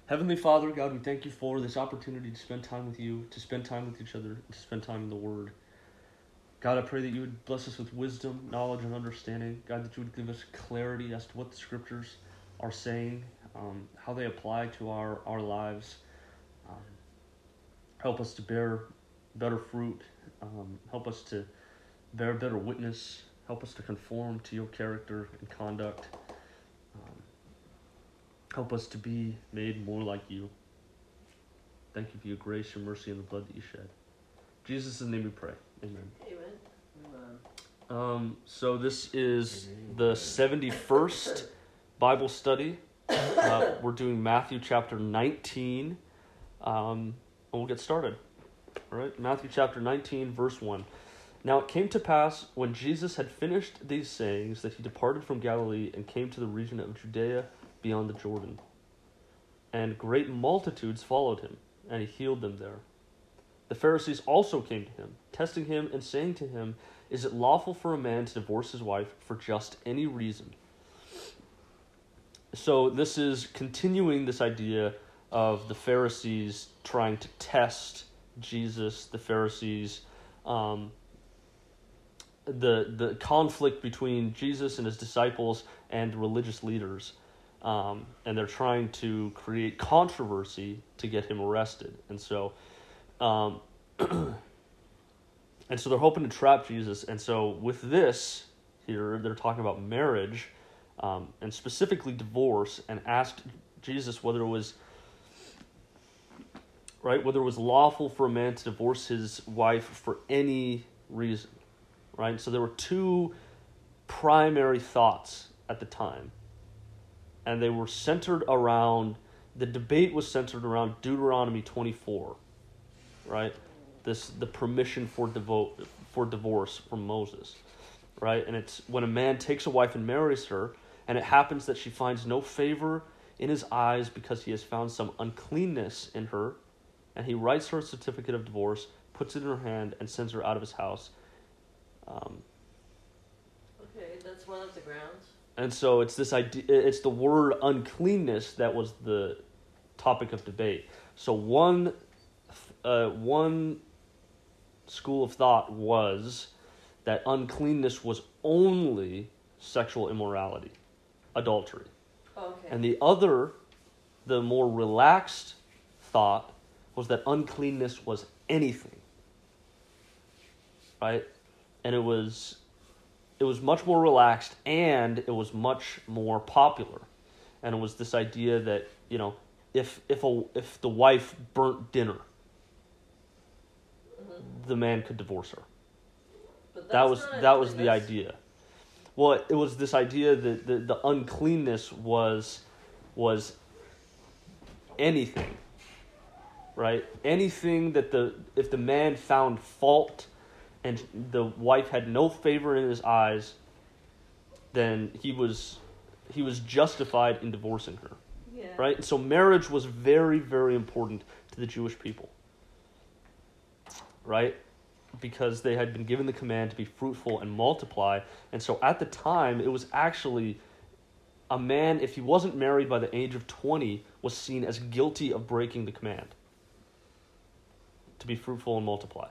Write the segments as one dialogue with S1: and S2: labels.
S1: Heavenly Father, God, we thank you for this opportunity to spend time with you, to spend time with each other, to spend time in the Word. God, I pray that you would bless us with wisdom, knowledge, and understanding. God, that you would give us clarity as to what the Scriptures are saying, how they apply to our lives. Um, Help us to bear better fruit. Help us to bear better witness. Help us to conform to your character and conduct. Um, Help us to be made more like you. Thank you for your grace, your mercy, and the blood that you shed. In Jesus' name we pray. Amen. So this is the 71st Bible study. We're doing Matthew chapter 19. And we'll get started. All right, Matthew chapter 19, verse 1. Now it came to pass, when Jesus had finished these sayings, that he departed from Galilee and came to the region of Judea beyond the Jordan. And great multitudes followed him, and he healed them there. The Pharisees also came to him, testing him and saying to him, "Is it lawful for a man to divorce his wife for just any reason?" So this is continuing this idea of the Pharisees trying to test Jesus, the Pharisees, the conflict between Jesus and his disciples and religious leaders. And they're trying to create controversy to get him arrested. And so they're hoping to trap Jesus. And so with this here, they're talking about marriage, and specifically divorce, and asked Jesus whether it was lawful for a man to divorce his wife for any reason, right? So there were two primary thoughts at the time, and they were centered around, the debate was centered around Deuteronomy 24, right? The permission for divorce from Moses, right? And it's when a man takes a wife and marries her, and it happens that she finds no favor in his eyes because he has found some uncleanness in her, and he writes her a certificate of divorce, puts it in her hand, and sends her out of his house.
S2: Okay, that's one of the grounds.
S1: And so it's this idea. It's the word uncleanness that was the topic of debate. So one school of thought was that uncleanness was only sexual immorality, adultery.
S2: Okay.
S1: And the other, the more relaxed thought, was that uncleanness was anything, right? And it was much more relaxed, and it was much more popular. And it was this idea that, you know, if the wife burnt dinner, the man could divorce her.
S2: But
S1: That was the idea. Well, it was this idea that the uncleanness was anything, right? Anything that if the man found fault and the wife had no favor in his eyes, then he was justified in divorcing her.
S2: Yeah.
S1: Right? And so marriage was very, very important to the Jewish people. Right? Because they had been given the command to be fruitful and multiply. And so at the time, it was actually a man, if he wasn't married by the age of 20, was seen as guilty of breaking the command to be fruitful and multiply.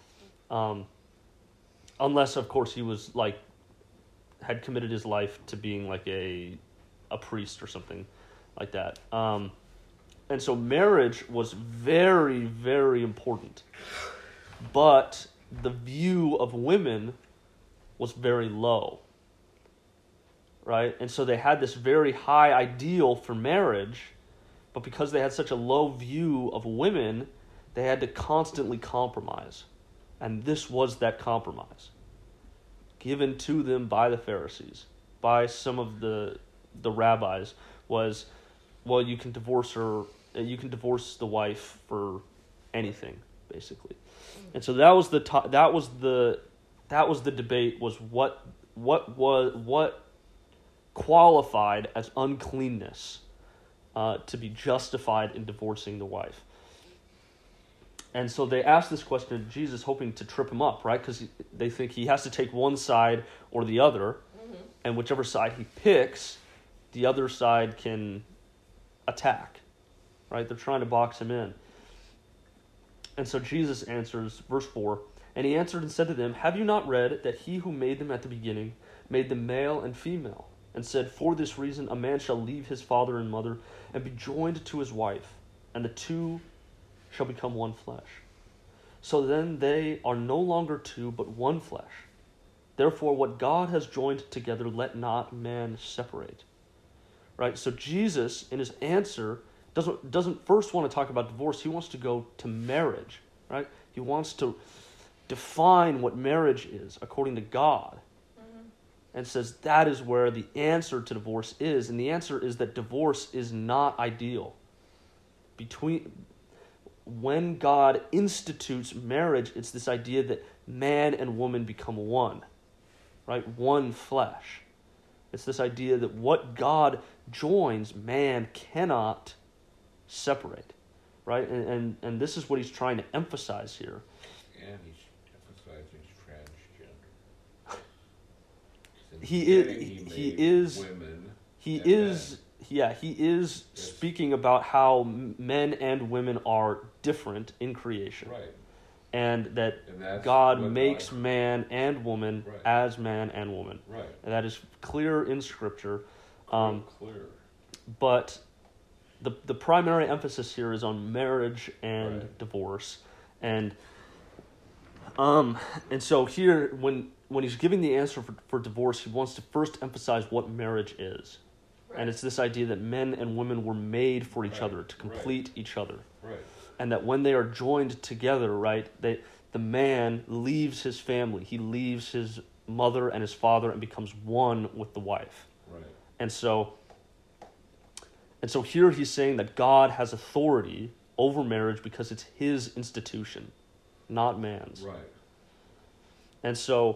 S1: Unless, of course, he was had committed his life to being like a priest or something like that. And so marriage was very, very important. But the view of women was very low, right? And so they had this very high ideal for marriage, but because they had such a low view of women, they had to constantly compromise. And this was that compromise given to them by the Pharisees, by some of the rabbis, was, well, you can divorce her, you can divorce the wife for anything, basically. And so that was the debate, was what qualified as uncleanness to be justified in divorcing the wife. And so they asked this question to Jesus, hoping to trip him up, right? Because they think he has to take one side or the other, and whichever side he picks, the other side can attack, right? They're trying to box him in. And so Jesus answers, verse 4, and he answered and said to them, have you not read that he who made them at the beginning made them male and female, and said, for this reason a man shall leave his father and mother and be joined to his wife, and the two shall become one flesh. So then they are no longer two, but one flesh. Therefore, what God has joined together, let not man separate. Right? So Jesus, in his answer, doesn't first want to talk about divorce. He wants to go to marriage. Right? He wants to define what marriage is according to God. Mm-hmm. And says that is where the answer to divorce is. And the answer is that divorce is not ideal. When God institutes marriage, it's this idea that man and woman become one, right? One flesh. It's this idea that what God joins, man cannot separate, right? And this is what he's trying to emphasize here.
S3: And he's emphasizing transgender.
S1: He is speaking about how men and women are different in creation.
S3: Right.
S1: And God makes man and woman as man and woman.
S3: Right.
S1: And that is clear in Scripture.
S3: Clear.
S1: But the primary emphasis here is on marriage and divorce. And so here, when he's giving the answer for divorce, he wants to first emphasize what marriage is. Right. And it's this idea that men and women were made for each other, to complete each other.
S3: Right.
S1: And that when they are joined together, right, the man leaves his family. He leaves his mother and his father and becomes one with the wife.
S3: Right.
S1: And so here he's saying that God has authority over marriage because it's his institution, not man's.
S3: Right.
S1: And so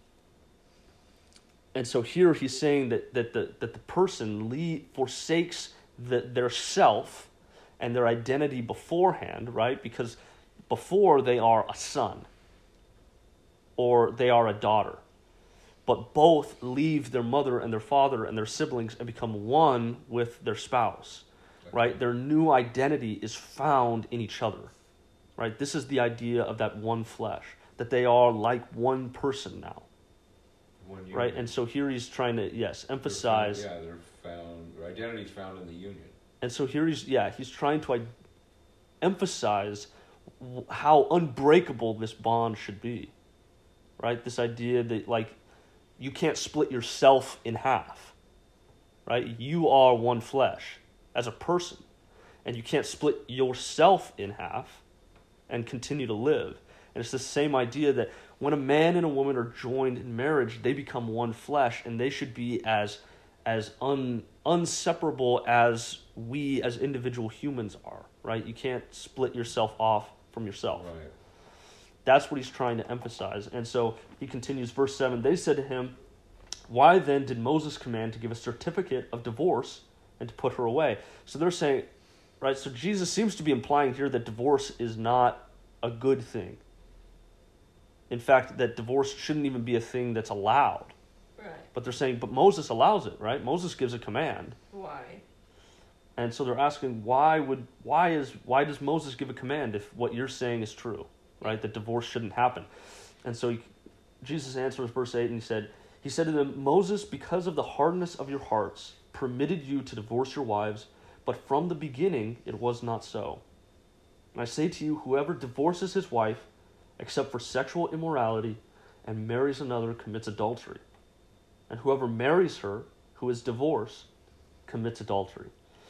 S1: here he's saying that the person forsakes their self and their identity beforehand, right? Because before they are a son or they are a daughter. But both leave their mother and their father and their siblings and become one with their spouse, right? Their new identity is found in each other, right? This is the idea of that one flesh, that they are like one person now, right? And so here he's trying to, emphasize.
S3: Their identity is found in the union.
S1: And so here he's trying to emphasize how unbreakable this bond should be, right? This idea that, you can't split yourself in half, right? You are one flesh as a person, and you can't split yourself in half and continue to live. And it's the same idea that when a man and a woman are joined in marriage, they become one flesh, and they should be as inseparable as we as individual humans are, right? You can't split yourself off from yourself.
S3: Right.
S1: That's what he's trying to emphasize. And so he continues, verse 7, they said to him, why then did Moses command to give a certificate of divorce and to put her away? So they're saying, right, so Jesus seems to be implying here that divorce is not a good thing. In fact, that divorce shouldn't even be a thing that's allowed.
S2: Right.
S1: But they're saying, but Moses allows it, right? Moses gives a command.
S2: Why?
S1: And so they're asking, why does Moses give a command if what you're saying is true, right? That divorce shouldn't happen. And so Jesus answers verse 8, and he said to them, Moses, because of the hardness of your hearts, permitted you to divorce your wives, but from the beginning it was not so. And I say to you, whoever divorces his wife, except for sexual immorality, and marries another commits adultery. And whoever marries her, who is divorced, commits adultery.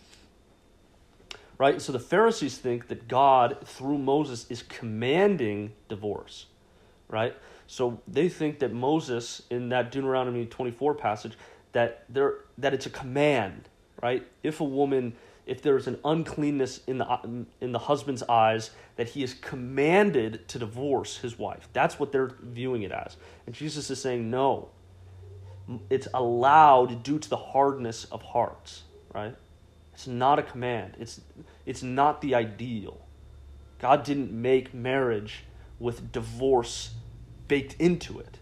S1: Right? So the Pharisees think that God, through Moses, is commanding divorce. Right? So they think that Moses, in that Deuteronomy 24 passage, that it's a command. Right? If there's an uncleanness in the husband's eyes, that he is commanded to divorce his wife. That's what they're viewing it as. And Jesus is saying, no, it's allowed due to the hardness of hearts, right? It's not a command. It's not the ideal. God didn't make marriage with divorce baked into it.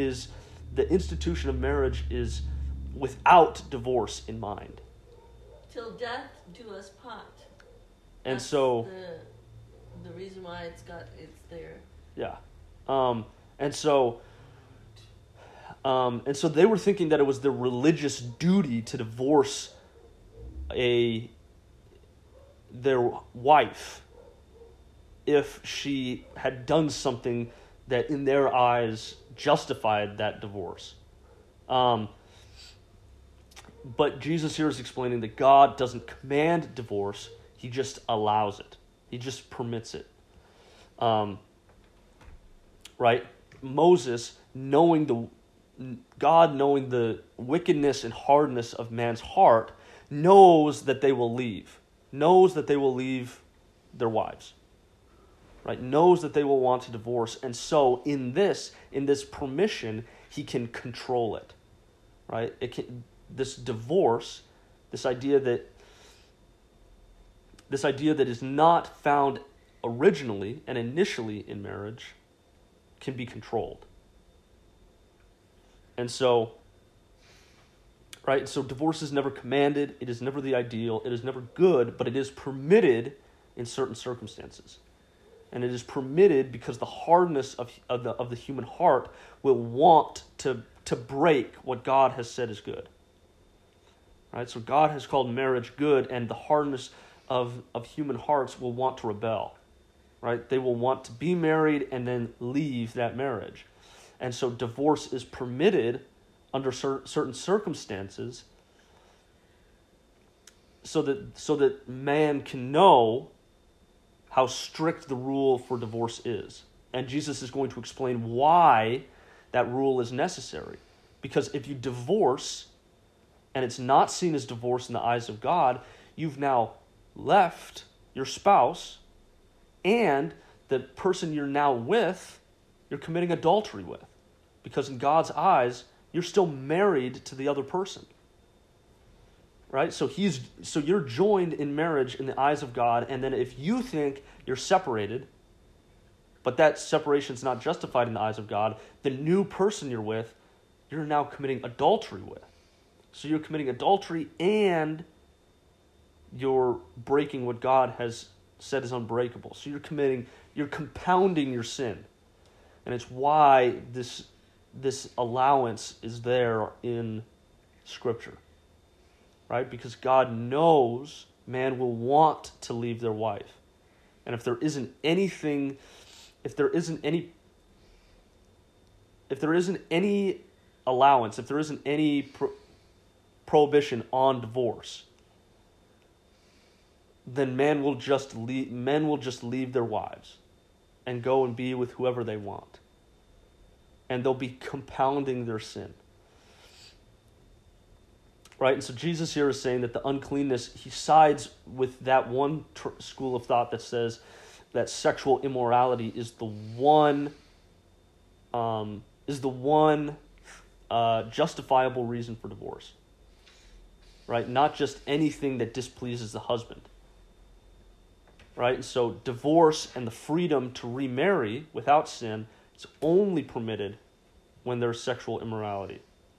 S1: The institution of marriage is without divorce in mind.
S2: till death do us part.
S1: And
S2: That's
S1: so,
S2: the reason why it's there.
S1: yeah. And so they were thinking that it was their religious duty to divorce their wife if she had done something that in their eyes justified that divorce. But Jesus here is explaining that God doesn't command divorce, he just allows it. He just permits it. Right? Moses, God knowing the wickedness and hardness of man's heart, knows that they will leave. Knows that they will leave their wives. Right? Knows that they will want to divorce. And so in this permission, he can control it. Right? This divorce, this idea that is not found originally and initially in marriage, can be controlled. And so, right, so divorce is never commanded, it is never the ideal, it is never good, but it is permitted in certain circumstances. And it is permitted because the hardness of the human heart will want to break what God has said is good. Right? So God has called marriage good, and the hardness of human hearts will want to rebel. Right? They will want to be married and then leave that marriage. And so divorce is permitted under certain circumstances so that man can know how strict the rule for divorce is. And Jesus is going to explain why that rule is necessary. Because if you divorce and it's not seen as divorce in the eyes of God, you've now left your spouse and the person you're now with, you're committing adultery with. Because in God's eyes, you're still married to the other person. Right? So you're joined in marriage in the eyes of God, and then if you think you're separated, but that separation's not justified in the eyes of God, the new person you're with, you're now committing adultery with. So you're committing adultery and you're breaking what God has said is unbreakable. So you're compounding your sin. And it's why this allowance is there in Scripture. Right? Because God knows man will want to leave their wife. And if there isn't any allowance, if there isn't any prohibition on divorce, then men will just leave their wives and go and be with whoever they want. And they'll be compounding their sin. Right? And so Jesus here is saying that the uncleanness, he sides with that one school of thought that says that sexual immorality is the one justifiable reason for divorce. Right? Not just anything that displeases the husband. Right? And so divorce and the freedom to remarry without sin is only permitted when there's sexual immorality.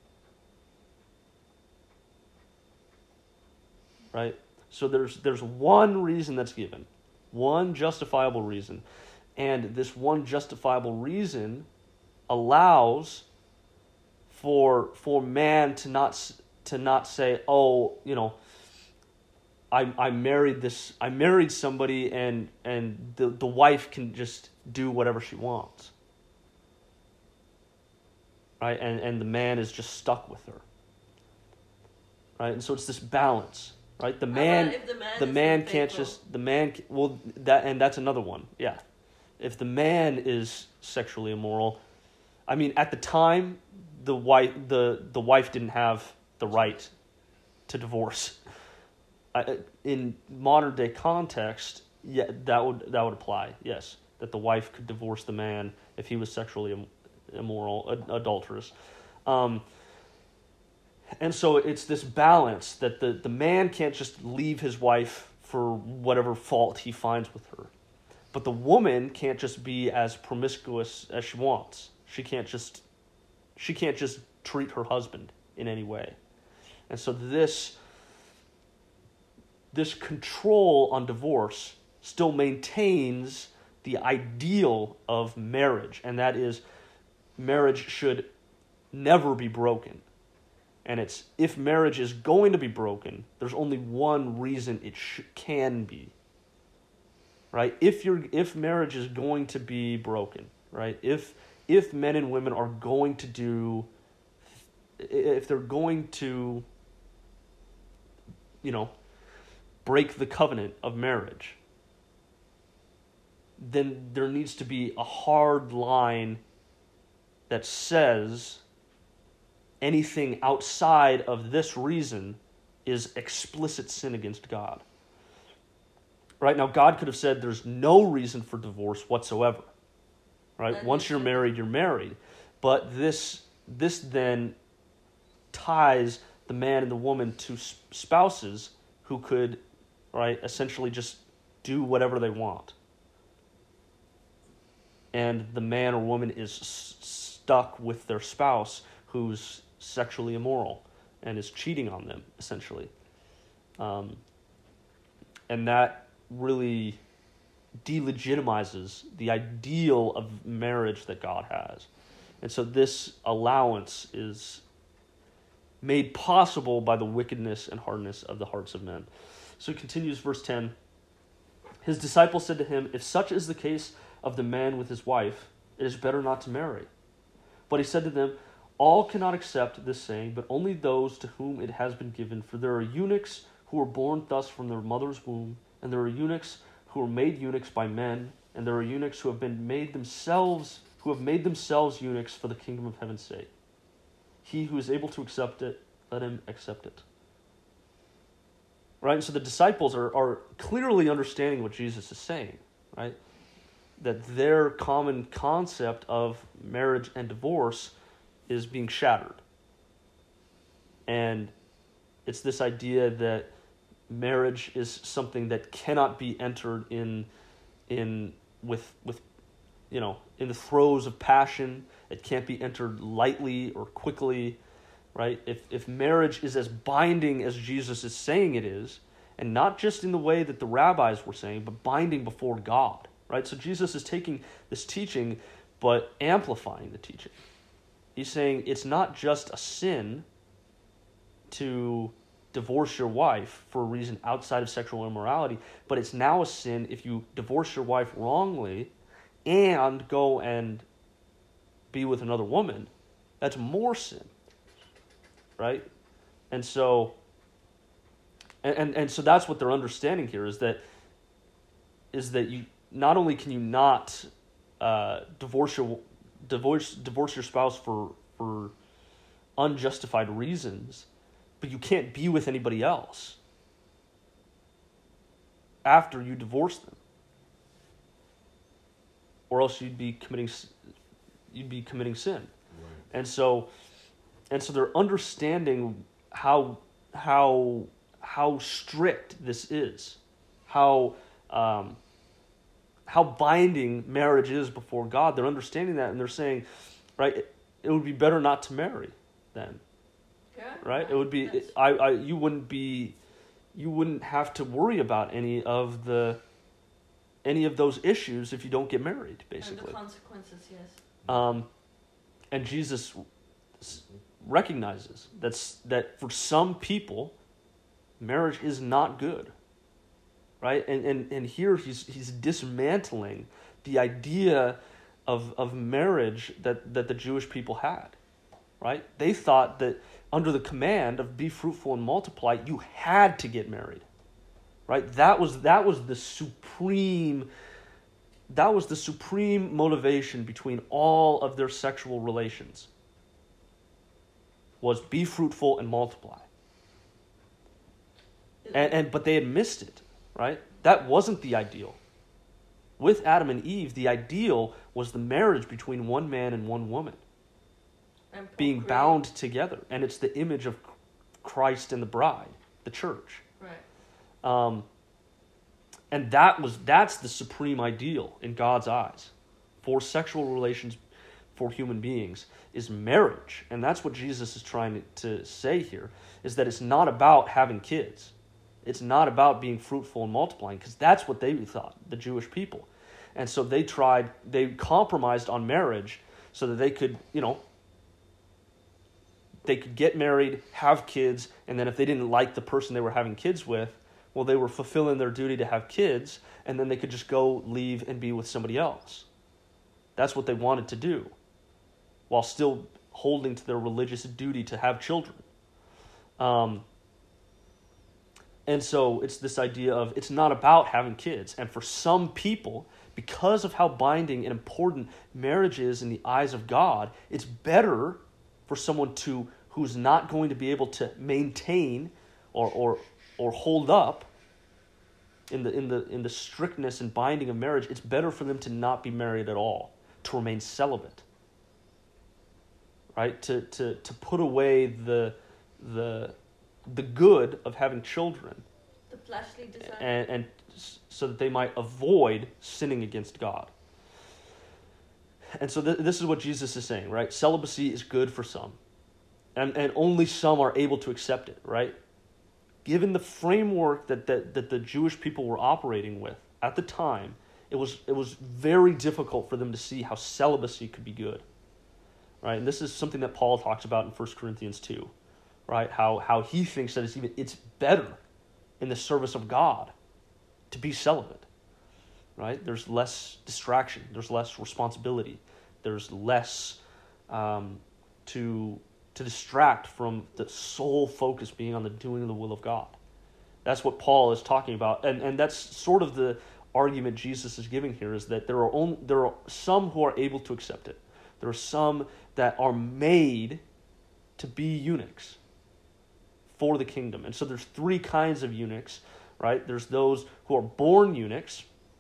S1: Right? So there's one reason that's given, one justifiable reason, and this one justifiable reason allows for man to not say, oh, I married somebody and the wife can just do whatever she wants. Right? And the man is just stuck with her. Right? And so it's this balance. Right, the man can't just that's another one. Yeah, if the man is sexually immoral, I mean, at the time, the wife didn't have the right to divorce. In modern day context, yeah, that would apply. Yes, that the wife could divorce the man if he was sexually immoral, adulterous. And so it's this balance that the man can't just leave his wife for whatever fault he finds with her. But the woman can't just be as promiscuous as she wants. She can't just treat her husband in any way. And so this this control on divorce still maintains the ideal of marriage, and that is marriage should never be broken. And it's, if marriage is going to be broken, there's only one reason it can be. Right? If marriage is going to be broken, right? If men and women are going to do, if they're going to, break the covenant of marriage, then there needs to be a hard line that says anything outside of this reason is explicit sin against God. Right? Now, God could have said there's no reason for divorce whatsoever. Right? Once you're married, you're married. But this then ties the man and the woman to spouses who could, right, essentially just do whatever they want. And the man or woman is stuck with their spouse who's sexually immoral and is cheating on them, essentially. And that really delegitimizes the ideal of marriage that God has. And so this allowance is made possible by the wickedness and hardness of the hearts of men. So he continues, verse 10. His disciples said to him, "If such is the case of the man with his wife, it is better not to marry." But he said to them, "All cannot accept this saying, but only those to whom it has been given. For there are eunuchs who were born thus from their mother's womb, and there are eunuchs who were made eunuchs by men, and there are eunuchs who have made themselves eunuchs for the kingdom of heaven's sake. He who is able to accept it, let him accept it." Right? So the disciples are clearly understanding what Jesus is saying, right? That their common concept of marriage and divorce is being shattered. And it's this idea that marriage is something that cannot be entered in with in the throes of passion. It can't be entered lightly or quickly, right? If marriage is as binding as Jesus is saying it is, and not just in the way that the rabbis were saying, but binding before God, right? So Jesus is taking this teaching, but amplifying the teaching. He's saying it's not just a sin to divorce your wife for a reason outside of sexual immorality, but it's now a sin if you divorce your wife wrongly and go and be with another woman. That's more sin, right? And so so that's what they're understanding here, is that you not only can you not divorce your spouse for unjustified reasons, but you can't be with anybody else after you divorce them, or else you'd be committing sin.
S3: Right.
S1: And so they're understanding how strict this is, how binding marriage is before God. They're understanding that, and they're saying, right, it would be better not to marry then.
S2: Yeah,
S1: Right? It would be you wouldn't have to worry about any of those issues if you don't get married, basically.
S2: And the consequences, yes.
S1: And Jesus recognizes that for some people, marriage is not good, right? And here he's dismantling the idea of marriage that the Jewish people had, right? They thought that under the command of be fruitful and multiply, you had to get married, right? That was the supreme motivation between all of their sexual relations, was be fruitful and multiply. But they had missed it, right? That wasn't the ideal. With Adam and Eve, the ideal was the marriage between one man and one woman, being bound together. And it's the image of Christ and the bride, the church.
S2: Right.
S1: And that's the supreme ideal in God's eyes for sexual relations for human beings, is marriage. And that's what Jesus is trying to say here, is that it's not about having kids. It's not about being fruitful and multiplying, because that's what they thought, the Jewish people. And so they compromised on marriage so that they could, they could get married, have kids, and then if they didn't like the person they were having kids with, well, they were fulfilling their duty to have kids, and then they could just go leave and be with somebody else. That's what they wanted to do, while still holding to their religious duty to have children. And so it's this idea of it's not about having kids. And for some people, because of how binding and important marriage is in the eyes of God, it's better for someone who's not going to be able to maintain or hold up in the strictness and binding of marriage. It's better for them to not be married at all, to remain celibate, right? To put away the good of having children,
S2: The fleshly desire.
S1: and so that they might avoid sinning against God. And so this is what Jesus is saying, right? Celibacy is good for some, and only some are able to accept it, right? Given the framework that the Jewish people were operating with at the time, it was very difficult for them to see how celibacy could be good, right? And this is something that Paul talks about in 1 Corinthians 2, right? How he thinks that it's better in the service of God to be celibate, right? There's less distraction, there's less responsibility, there's less to distract from the sole focus being on the doing of the will of God. That's what Paul is talking about, and that's sort of the argument Jesus is giving here, is that there are some who are able to accept it. There are some that are made to be eunuchs for the kingdom. And so there's three kinds of eunuchs, right? There's those who are born eunuchs,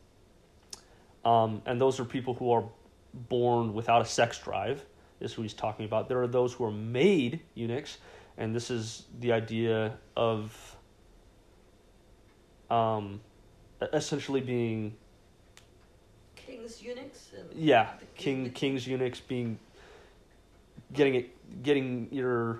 S1: and those are people who are born without a sex drive, is who he's talking about. There are those who are made eunuchs, and this is the idea of essentially being
S2: King's eunuchs. And
S1: king's eunuchs being getting your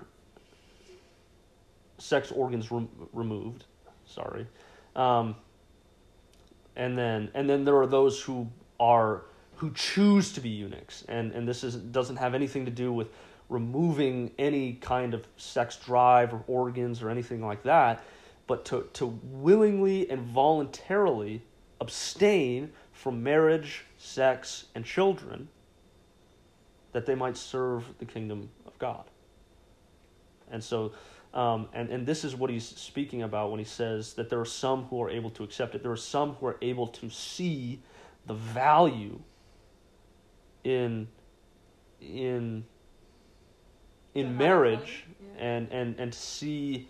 S1: sex organs removed. Sorry, and then there are those who choose to be eunuchs, and this doesn't have anything to do with removing any kind of sex drive or organs or anything like that, but to willingly and voluntarily abstain from marriage, sex, and children, that they might serve the kingdom of God. And so, and this is what he's speaking about when he says that there are some who are able to accept it. There are some who are able to see the value in marriage, and to see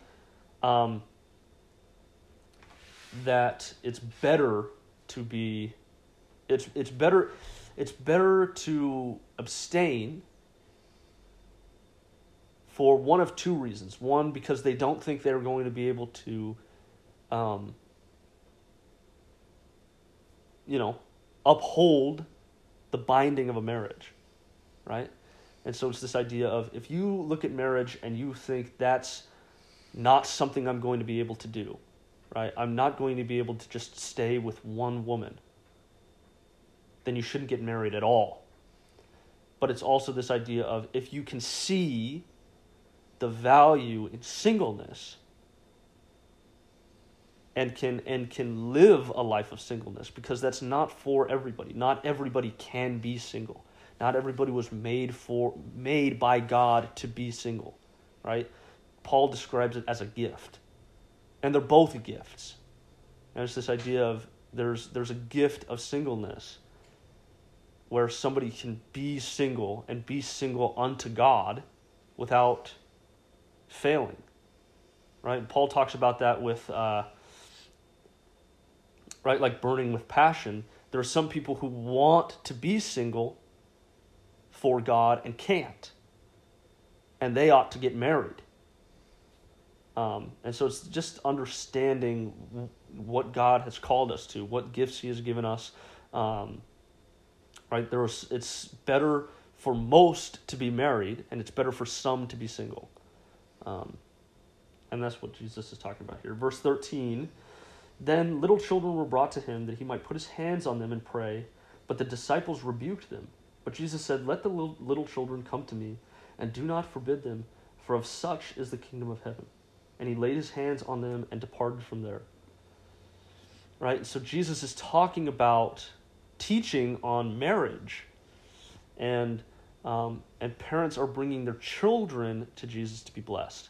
S1: that it's better to abstain for one of two reasons. One, because they don't think they're going to be able to uphold the binding of a marriage, right? And so it's this idea of, if you look at marriage and you think that's not something I'm going to be able to do, right? I'm not going to be able to just stay with one woman, then you shouldn't get married at all. But it's also this idea of, if you can see the value in singleness and can live a life of singleness, because that's not for everybody. Not everybody can be single. Not everybody was made by God to be single, right? Paul describes it as a gift. And they're both gifts. And it's this idea of there's a gift of singleness where somebody can be single and be single unto God without failing, right? And Paul talks about that with, right, like burning with passion. There are some people who want to be single for God and can't, and they ought to get married. And so it's just understanding what God has called us to, what gifts He has given us. Right? It's better for most to be married, and it's better for some to be single. And that's what Jesus is talking about here. Verse 13, then little children were brought to him that he might put his hands on them and pray, but the disciples rebuked them. But Jesus said, let the little children come to me, and do not forbid them, for of such is the kingdom of heaven. And he laid his hands on them and departed from there. Right? So Jesus is talking about teaching on marriage, and parents are bringing their children to Jesus to be blessed.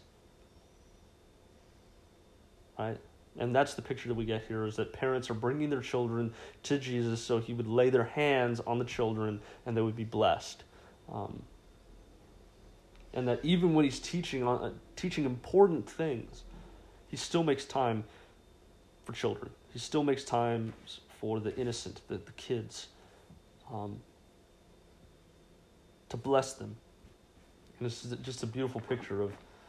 S1: Right? And that's the picture that we get here, is that parents are bringing their children to Jesus so he would lay their hands on the children and they would be blessed. And that even when he's teaching important things, he still makes time for children. He still makes time for the innocent, the kids, to bless them. And this is just a beautiful picture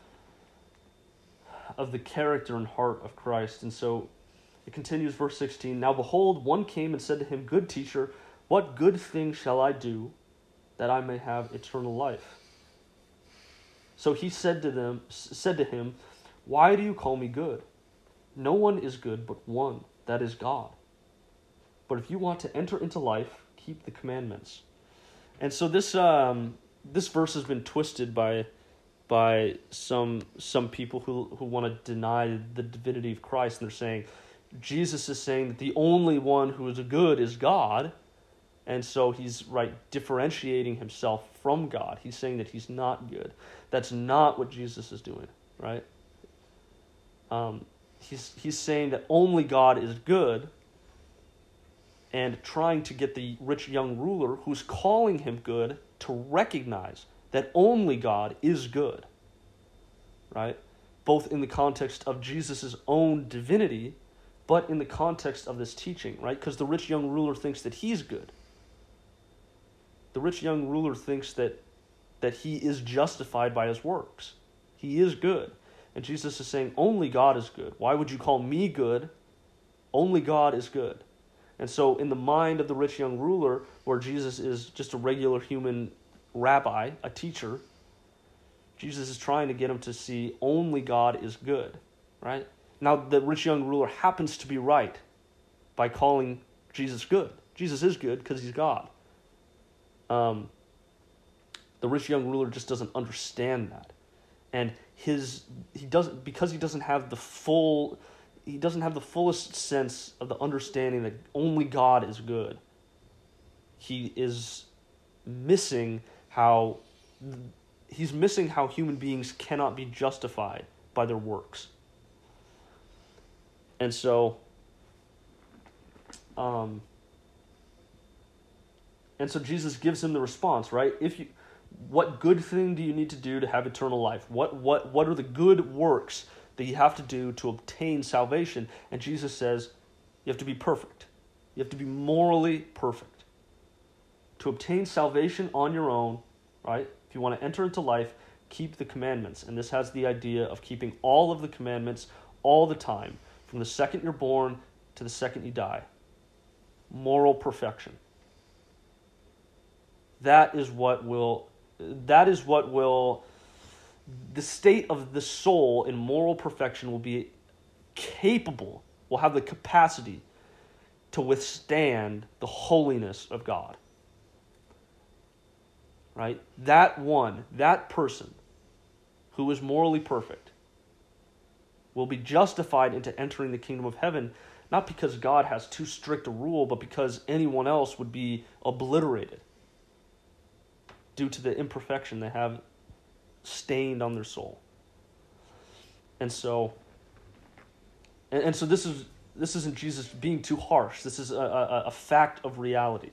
S1: of the character and heart of Christ. And so it continues, verse 16, now behold, one came and said to him, good teacher, what good thing shall I do that I may have eternal life? So he said to him, why do you call me good? No one is good but one, that is God. But if you want to enter into life, keep the commandments. And so this verse has been twisted by some people who want to deny the divinity of Christ, and they're saying Jesus is saying that the only one who is good is God, and so he's differentiating himself from God. He's saying that he's not good. That's not what Jesus is doing, right? He's saying that only God is good, and trying to get the rich young ruler who's calling him good to recognize that only God is good, right? Both in the context of Jesus' own divinity, but in the context of this teaching, right? Because the rich young ruler thinks that he's good. The rich young ruler thinks that he is justified by his works. He is good. And Jesus is saying, only God is good. Why would you call me good? Only God is good. And so in the mind of the rich young ruler, where Jesus is just a regular human rabbi, a teacher, Jesus is trying to get him to see only God is good, right? Now, the rich young ruler happens to be right by calling Jesus good. Jesus is good because he's God. The rich young ruler just doesn't understand that. And because he doesn't have the fullest sense of the understanding that only God is good. He is missing how human beings cannot be justified by their works. And so Jesus gives him the response, right? What good thing do you need to do to have eternal life? What are the good works that you have to do to obtain salvation? And Jesus says, you have to be perfect. You have to be morally perfect. To obtain salvation on your own, right? If you want to enter into life, keep the commandments. And this has the idea of keeping all of the commandments all the time, from the second you're born to the second you die. Moral perfection. That is what will, the state of the soul in moral perfection will be capable, will have the capacity to withstand the holiness of God. Right? That person who is morally perfect will be justified into entering the kingdom of heaven, not because God has too strict a rule, but because anyone else would be obliterated due to the imperfection they have stained on their soul. And so this isn't Jesus being too harsh. This is a fact of reality.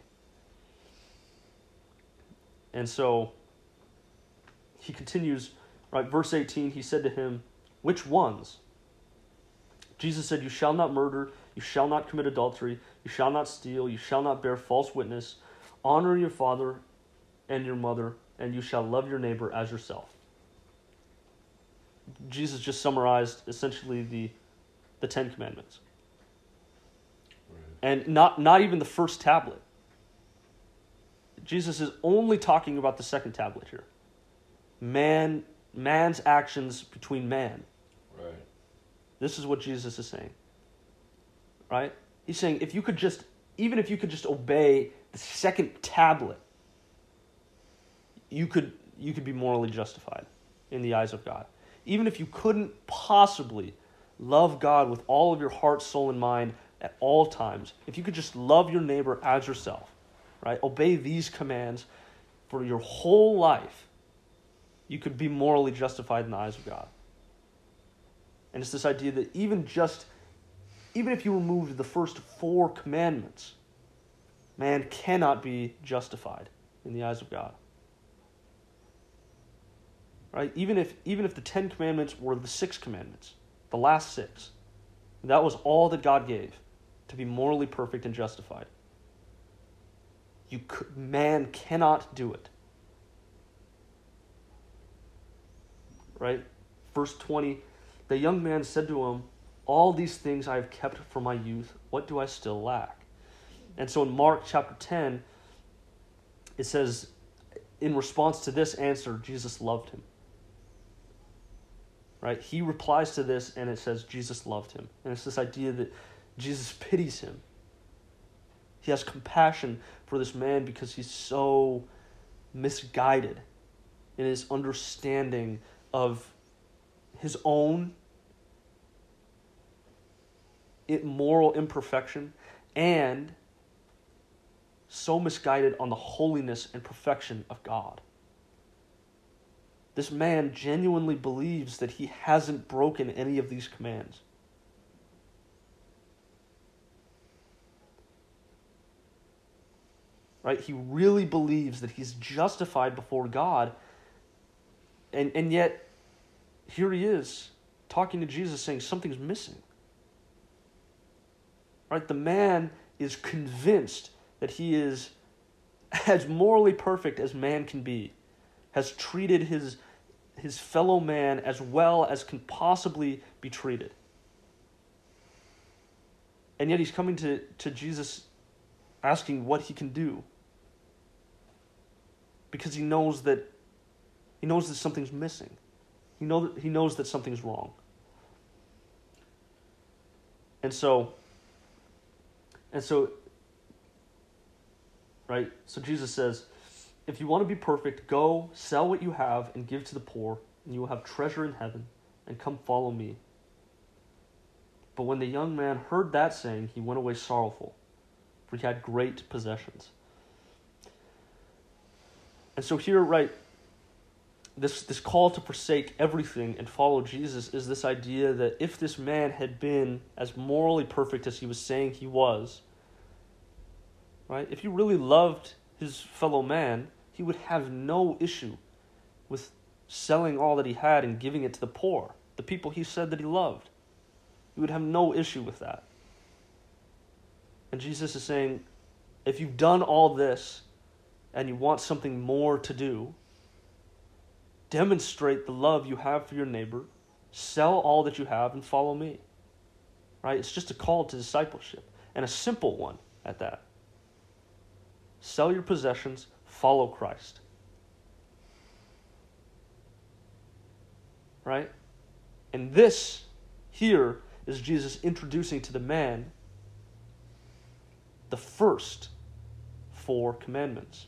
S1: And so he continues, right? Verse 18, he said to him, which ones? Jesus said, you shall not murder, you shall not commit adultery, you shall not steal, you shall not bear false witness, honor your father and your mother, and you shall love your neighbor as yourself. Jesus just summarized essentially the Ten Commandments. Right. And not even the first tablet. Jesus is only talking about the second tablet here. Man's actions between man.
S3: Right.
S1: This is what Jesus is saying. Right? He's saying even if you could just obey the second tablet, you could be morally justified in the eyes of God. Even if you couldn't possibly love God with all of your heart, soul, and mind at all times, if you could just love your neighbor as yourself, right? Obey these commands for your whole life, you could be morally justified in the eyes of God. And it's this idea that even if you removed the first 4 commandments, man cannot be justified in the eyes of God. Right? Even if the 10 commandments were the 6 commandments, the last 6, that was all that God gave to be morally perfect and justified. Man cannot do it. Right? Verse 20, the young man said to him, all these things I have kept from my youth. What do I still lack? And so in Mark chapter 10, it says, in response to this answer, Jesus loved him. Right? He replies to this, and it says Jesus loved him. And it's this idea that Jesus pities him. He has compassion for this man because he's so misguided in his understanding of his own moral imperfection and so misguided on the holiness and perfection of God. This man genuinely believes that he hasn't broken any of these commands. Right? He really believes that he's justified before God. And yet, here he is, talking to Jesus, saying something's missing. Right? The man is convinced that he is as morally perfect as man can be, has treated his fellow man as well as can possibly be treated. And yet he's coming to Jesus asking what he can do. Because he knows that something's missing. He knows that something's wrong. And so, right? So Jesus says, if you want to be perfect, go sell what you have and give to the poor, and you will have treasure in heaven, and come follow me. But when the young man heard that saying, he went away sorrowful, for he had great possessions. And so here, right, this call to forsake everything and follow Jesus is this idea that if this man had been as morally perfect as he was saying he was, right, if he really loved his fellow man, he would have no issue with selling all that he had and giving it to the poor, the people he said that he loved. He would have no issue with that. And Jesus is saying, if you've done all this and you want something more to do, demonstrate the love you have for your neighbor, sell all that you have and follow me. Right? It's just a call to discipleship, and a simple one at that. Sell your possessions, follow Christ. Right? And this here is Jesus introducing to the man the first 4 commandments.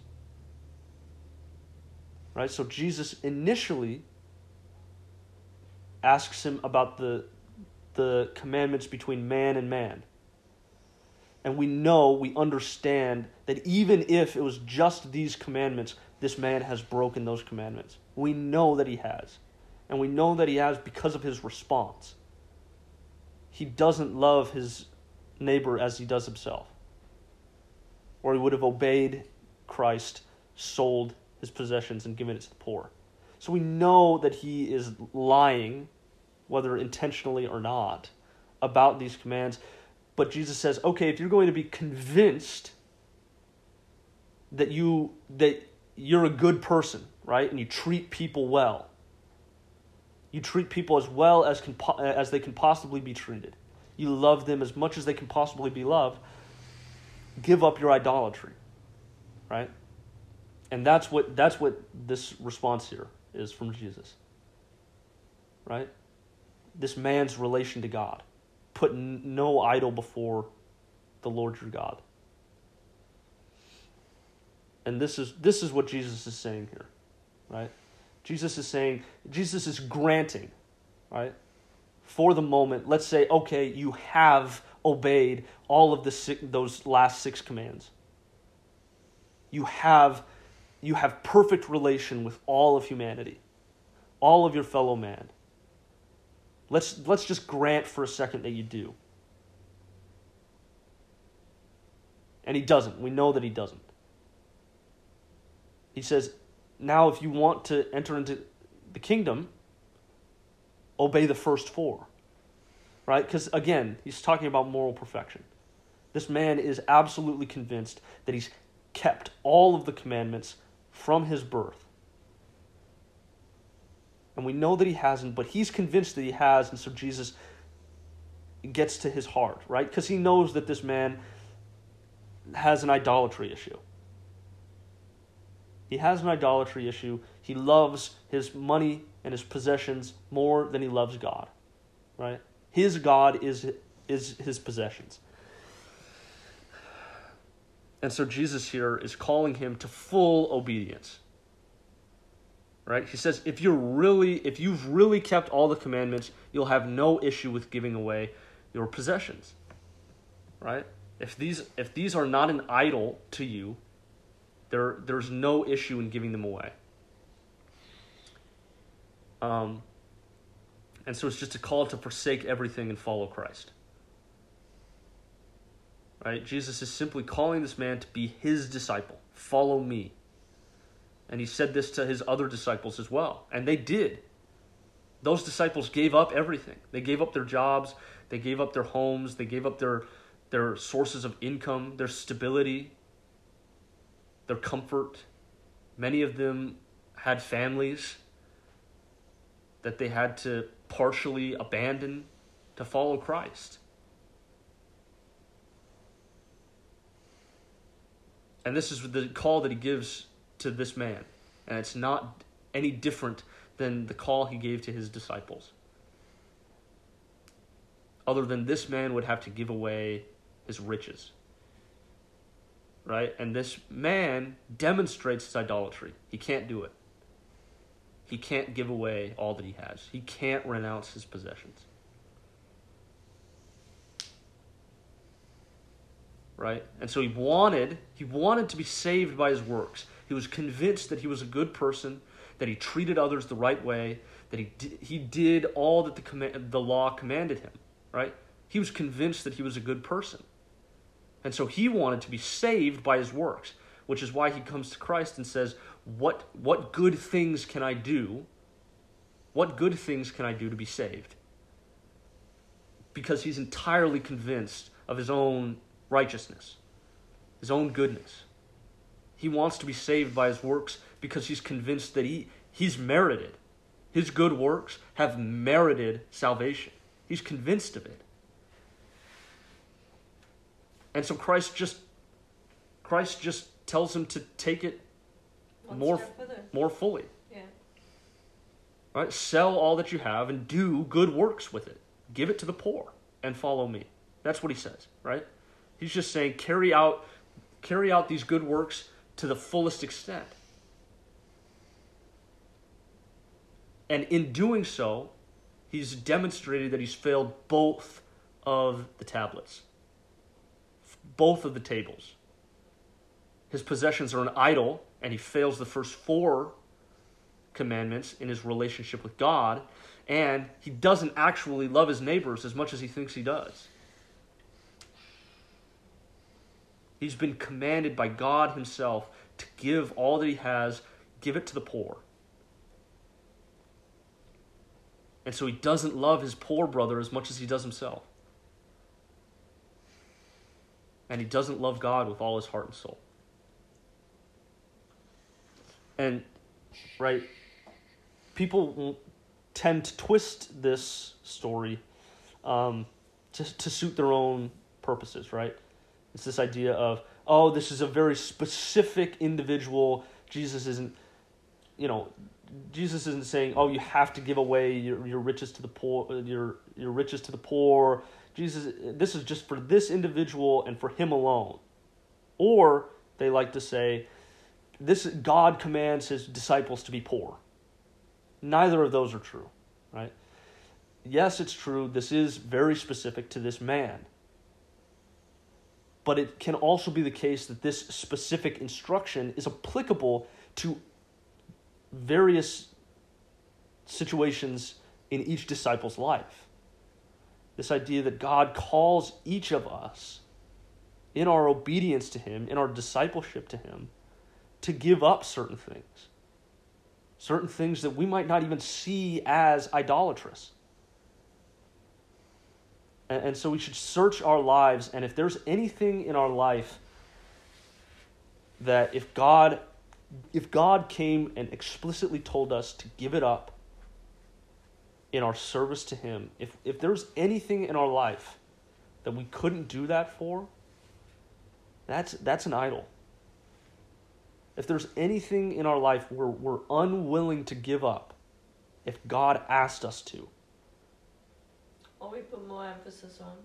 S1: Right? So Jesus initially asks him about the commandments between man and man. And we understand that even if it was just these commandments, this man has broken those commandments. We know that he has. And we know that he has because of his response. He doesn't love his neighbor as he does himself. Or he would have obeyed Christ, sold his possessions, and given it to the poor. So we know that he is lying, whether intentionally or not, about these commands. But Jesus says, okay, if you're going to be convinced that you're a good person, right, and you treat people well, you treat people as well as they can possibly be treated, you love them as much as they can possibly be loved, give up your idolatry, right? And that's what this response here is from Jesus, right? this man's relation to God. Put no idol before the Lord your God. And this is what Jesus is saying here, right? Jesus is granting, right? For the moment, let's say, okay, you have obeyed all of those last 6 commands. You have perfect relation with all of humanity, all of your fellow man. Let's just grant for a second that you do. And he doesn't. We know that he doesn't. He says, now if you want to enter into the kingdom, obey the first 4. Right? Because again, he's talking about moral perfection. This man is absolutely convinced that he's kept all of the commandments from his birth. And we know that he hasn't, but he's convinced that he has, and so Jesus gets to his heart, right? Because he knows that this man has an idolatry issue. He has an idolatry issue. He loves his money and his possessions more than he loves God, right? His God is his possessions. And so Jesus here is calling him to full obedience. Right? He says, if you've really kept all the commandments, you'll have no issue with giving away your possessions. Right? If these are not an idol to you, there's no issue in giving them away. And so it's just a call to forsake everything and follow Christ. Right? Jesus is simply calling this man to be his disciple. Follow me. And he said this to his other disciples as well. And they did. Those disciples gave up everything. They gave up their jobs. They gave up their homes. They gave up their sources of income, their stability, their comfort. Many of them had families that they had to partially abandon to follow Christ. And this is the call that he gives to this man. And it's not any different than the call he gave to his disciples. Other than this man would have to give away his riches. Right? And this man demonstrates his idolatry. He can't do it. He can't give away all that he has. He can't renounce his possessions. Right? And so he wanted to be saved by his works. He was convinced that he was a good person, that he treated others the right way, that he did all that the law commanded him. Right? He was convinced that he was a good person. And so he wanted to be saved by his works, which is why he comes to Christ and says, what good things can I do? What good things can I do to be saved? Because he's entirely convinced of his own righteousness, his own goodness. He wants to be saved by his works because he's convinced that he's merited. His good works have merited salvation. He's convinced of it. And so Christ just tells him to take it more fully.
S2: Yeah.
S1: Right? Sell all that you have and do good works with it. Give it to the poor and follow me. That's what he says, right? He's just saying carry out these good works to the fullest extent. And in doing so, he's demonstrated that he's failed both of the tablets. Both of the tables. His possessions are an idol, and he fails the first 4 commandments in his relationship with God, and he doesn't actually love his neighbors as much as he thinks he does. He's been commanded by God himself to give all that he has, give it to the poor. And so he doesn't love his poor brother as much as he does himself. And he doesn't love God with all his heart and soul. And, right, people tend to twist this story to suit their own purposes, right? It's this idea of, this is a very specific individual. Jesus isn't, Jesus isn't saying, oh, you have to give away your riches to the poor, your riches to the poor. Jesus, this is just for this individual and for him alone. Or they like to say, God commands his disciples to be poor. Neither of those are true, right? Yes, it's true. This is very specific to this man. But it can also be the case that this specific instruction is applicable to various situations in each disciple's life. This idea that God calls each of us, in our obedience to him, in our discipleship to him, to give up certain things. Certain things that we might not even see as idolatrous. And so we should search our lives, and if there's anything in our life that if God came and explicitly told us to give it up in our service to him, if there's anything in our life that we couldn't do that for, that's an idol. If there's anything in our life we're unwilling to give up, if God asked us to,
S2: or we put more emphasis on?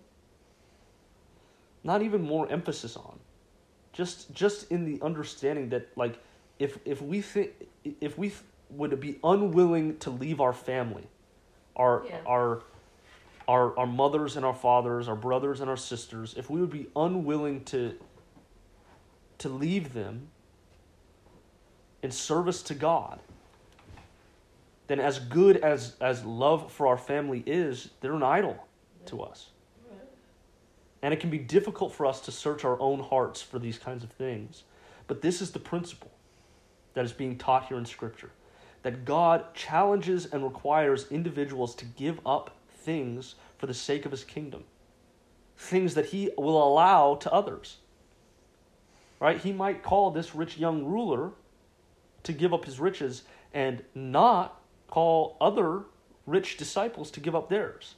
S1: Not even more emphasis on. Just in the understanding that, like, if we would be unwilling to leave our family, our mothers and our fathers, our brothers and our sisters, if we would be unwilling to leave them in service to God, then as good as love for our family is, they're an idol to us.
S2: Right.
S1: And it can be difficult for us to search our own hearts for these kinds of things. But this is the principle that is being taught here in Scripture. That God challenges and requires individuals to give up things for the sake of his kingdom. Things that he will allow to others. Right? He might call this rich young ruler to give up his riches and not call other rich disciples to give up theirs.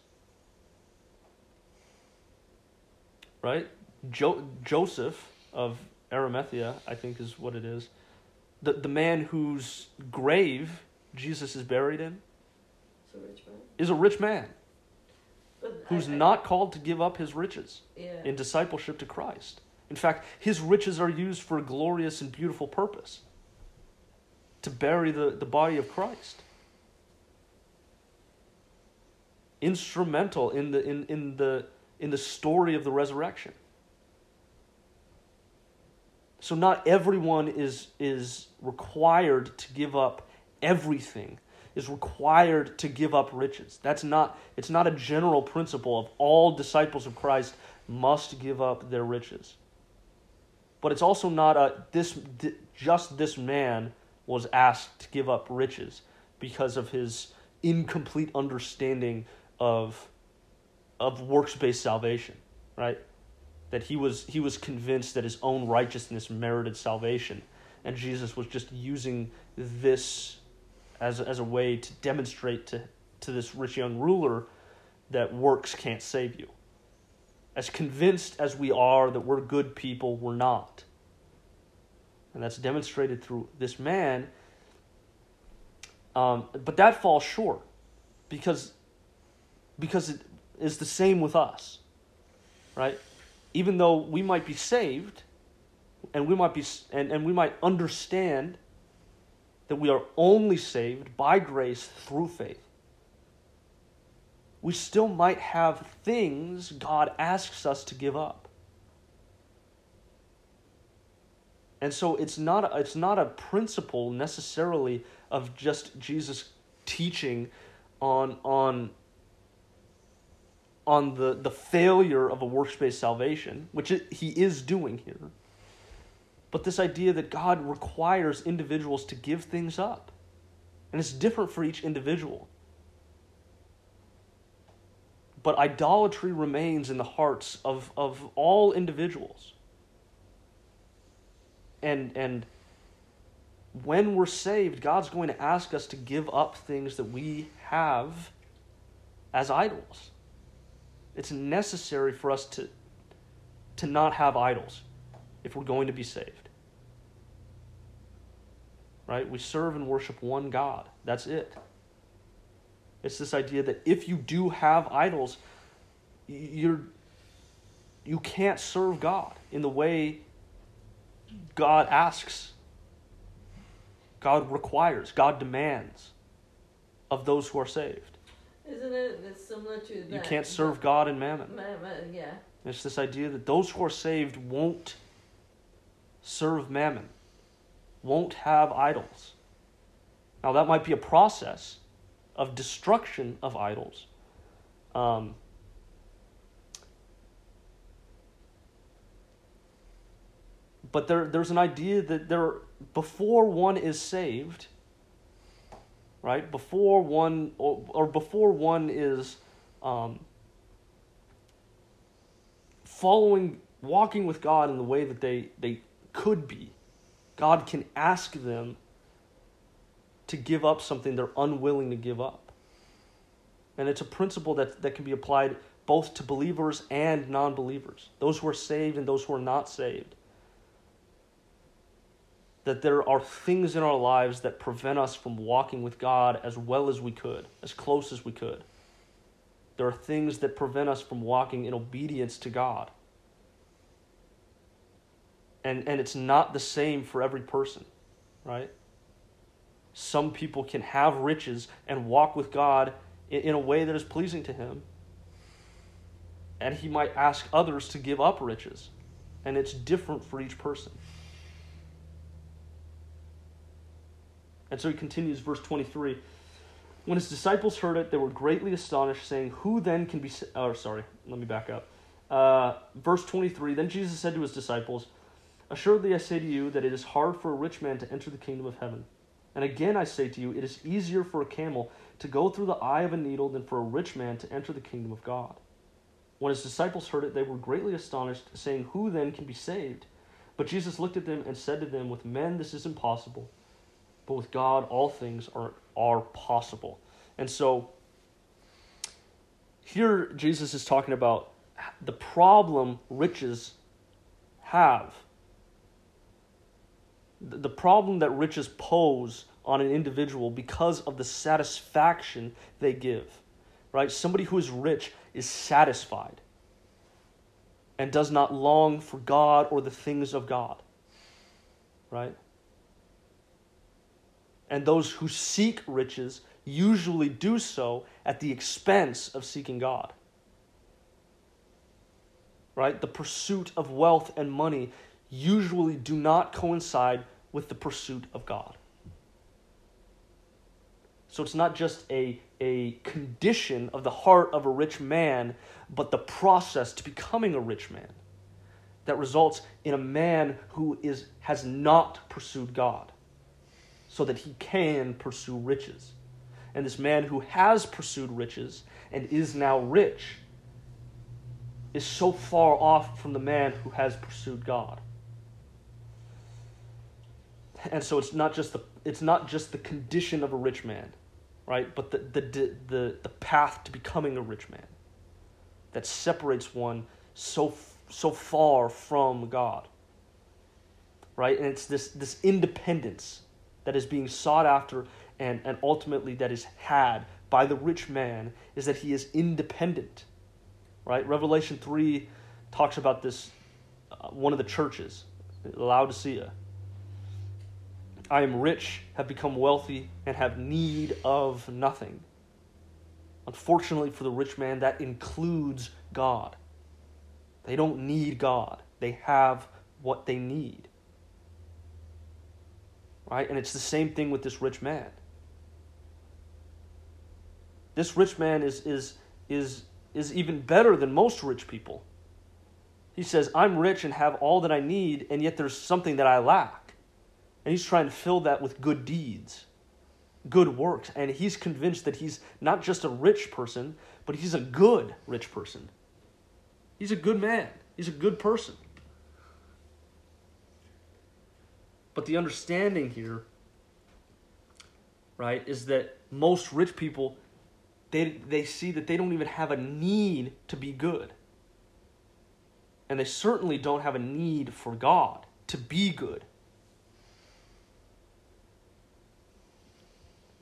S1: Right? Joseph of Arimathea, I think is what it is. The man whose grave Jesus is buried in is a rich man who's not called to give up his riches in discipleship to Christ. In fact, his riches are used for a glorious and beautiful purpose, to bury the body of Christ. Instrumental in the story of the resurrection. So not everyone is required to give up everything, is required to give up riches. It's not a general principle of all disciples of Christ must give up their riches. But it's also not just this man was asked to give up riches because of his incomplete understanding of works-based salvation, right? That he was convinced that his own righteousness merited salvation, and Jesus was just using this as a way to demonstrate to this rich young ruler that works can't save you. As convinced as we are that we're good people, we're not. And that's demonstrated through this man. But that falls short because it is the same with us, right? Even though we might be saved, and we might understand that we are only saved by grace through faith, we still might have things God asks us to give up. And so it's not a principle necessarily of just Jesus teaching on the failure of a works-based salvation, which he is doing here. But this idea that God requires individuals to give things up. And it's different for each individual. But idolatry remains in the hearts of all individuals. And when we're saved, God's going to ask us to give up things that we have as idols. It's necessary for us to not have idols if we're going to be saved. right? We serve and worship one God. That's it. It's this idea that if you do have idols, you can't serve God in the way God asks, God requires, God demands of those who are saved.
S2: Isn't it? It's similar to that.
S1: You can't serve God and mammon.
S2: Yeah.
S1: It's this idea that those who are saved won't serve mammon, won't have idols. Now that might be a process of destruction of idols. But there's an idea that before one is saved, right? Before one or before one is walking with God in the way that they could be, God can ask them to give up something they're unwilling to give up. And it's a principle that can be applied both to believers and non-believers, those who are saved and those who are not saved. That there are things in our lives that prevent us from walking with God as well as we could, as close as we could. There are things that prevent us from walking in obedience to God. And it's not the same for every person, right? Some people can have riches and walk with God in a way that is pleasing to Him. And He might ask others to give up riches. And it's different for each person. And so he continues, verse 23. When his disciples heard it, they were greatly astonished, saying, "Who then can be..." Let me back up. Verse 23, then Jesus said to his disciples, "Assuredly I say to you that it is hard for a rich man to enter the kingdom of heaven. And again I say to you, it is easier for a camel to go through the eye of a needle than for a rich man to enter the kingdom of God." When his disciples heard it, they were greatly astonished, saying, "Who then can be saved?" But Jesus looked at them and said to them, "With men this is impossible, but with God all things are possible." And so here Jesus is talking about the problem riches have. The problem that riches pose on an individual because of the satisfaction they give. Right? Somebody who is rich is satisfied and does not long for God or the things of God. Right? And those who seek riches usually do so at the expense of seeking God. Right? The pursuit of wealth and money usually do not coincide with the pursuit of God. So it's not just a condition of the heart of a rich man, but the process to becoming a rich man that results in a man who has not pursued God, so that he can pursue riches. And this man who has pursued riches and is now rich is so far off from the man who has pursued God. And so it's not just the condition of a rich man, right? But the path to becoming a rich man that separates one so far from God, right? And it's this independence that is being sought after and ultimately that is had by the rich man, is that he is independent, right? Revelation 3 talks about this, one of the churches, Laodicea. "I am rich, have become wealthy, and have need of nothing." Unfortunately for the rich man, that includes God. They don't need God. They have what they need. Right? And it's the same thing with this rich man. This rich man is even better than most rich people. He says, "I'm rich and have all that I need, and yet there's something that I lack." And he's trying to fill that with good deeds, good works. And he's convinced that he's not just a rich person, but he's a good rich person. He's a good man. He's a good person. But the understanding here, right, is that most rich people, they see that they don't even have a need to be good. And they certainly don't have a need for God to be good.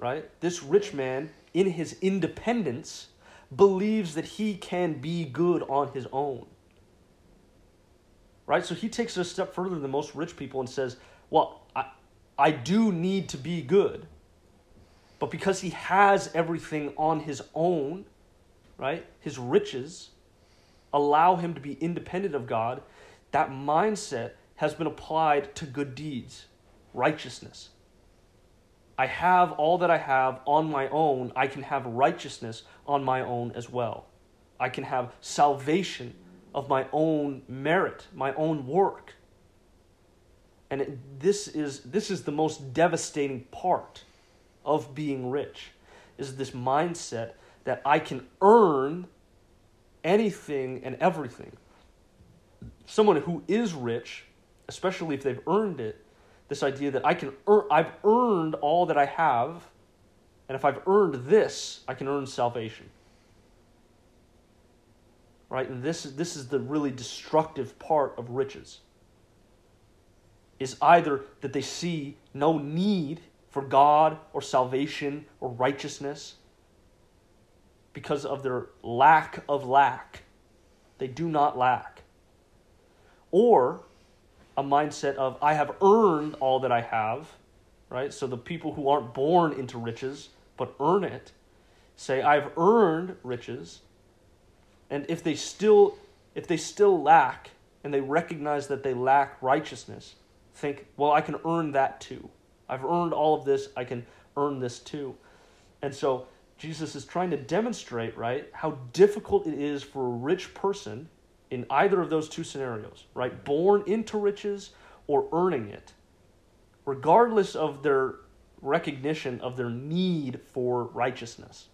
S1: right? This rich man, in his independence, believes that he can be good on his own. Right? So he takes it a step further than most rich people and says, well, I do need to be good. But because he has everything on his own, right? His riches allow him to be independent of God. That mindset has been applied to good deeds, righteousness. I have all that I have on my own. I can have righteousness on my own as well. I can have salvation of my own merit, my own work. And this is the most devastating part of being rich, is this mindset that I can earn anything and everything. Someone who is rich, especially if they've earned it, this idea that I've earned all that I have, and if I've earned this, I can earn salvation. Right? And this is the really destructive part of riches. Is either that they see no need for God or salvation or righteousness because of their lack of lack. They do not lack. Or a mindset of, I have earned all that I have, right? So the people who aren't born into riches but earn it say, I've earned riches. And if they still lack and they recognize that they lack righteousness, think, well, I can earn that too. I've earned all of this, I can earn this too. And so Jesus is trying to demonstrate, right, how difficult it is for a rich person in either of those two scenarios, right? Born into riches or earning it, regardless of their recognition of their need for righteousness.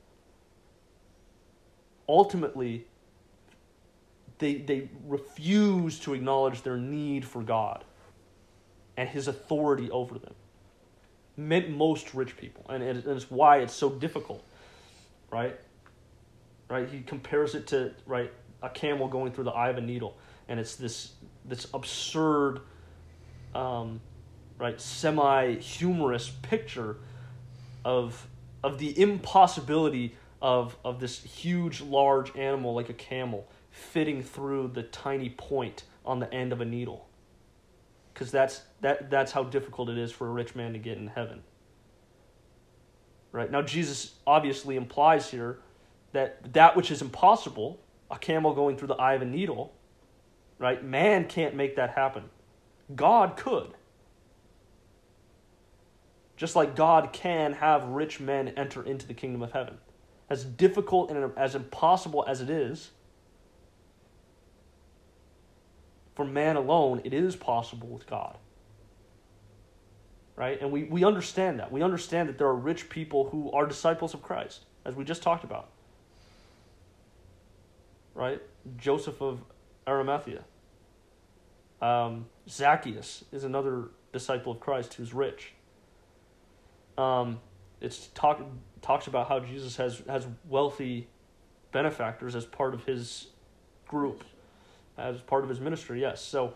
S1: Ultimately, they refuse to acknowledge their need for God and his authority over them. Most rich people, and it's why it's so difficult, right? Right? He compares it to, right, a camel going through the eye of a needle, and it's this absurd, right, semi-humorous picture of the impossibility of this huge, large animal like a camel fitting through the tiny point on the end of a needle. Because that's how difficult it is for a rich man to get in heaven. Right? Now, Jesus obviously implies here that which is impossible, a camel going through the eye of a needle, right? Man can't make that happen. God could. Just like God can have rich men enter into the kingdom of heaven. As difficult and as impossible as it is, for man alone, it is possible with God. Right? And we understand that. We understand that there are rich people who are disciples of Christ, as we just talked about. Right? Joseph of Arimathea. Zacchaeus is another disciple of Christ who's rich. It's talks about how Jesus has wealthy benefactors as part of his group, as part of his ministry, yes. So,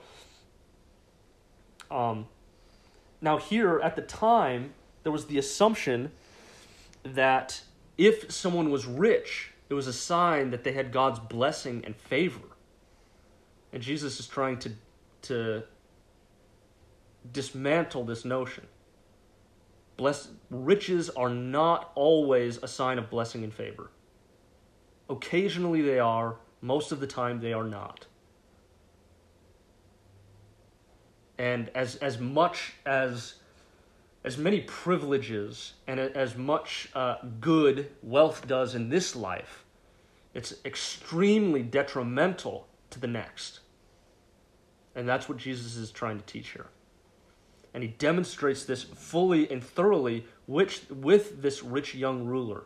S1: now here, at the time, there was the assumption that if someone was rich, it was a sign that they had God's blessing and favor. And Jesus is trying to dismantle this notion. Riches are not always a sign of blessing and favor. Occasionally they are, most of the time they are not. And as much as many privileges and as much good wealth does in this life, it's extremely detrimental to the next. And that's what Jesus is trying to teach here. And he demonstrates this fully and thoroughly with this rich young ruler.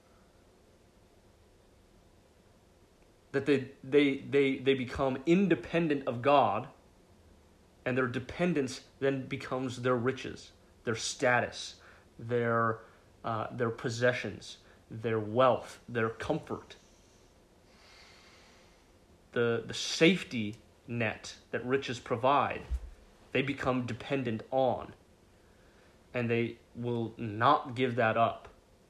S1: That they become independent of God, and their dependence then becomes their riches, their status, their possessions, their wealth, their comfort, the safety net that riches provide. They become dependent on. and they will not give that up.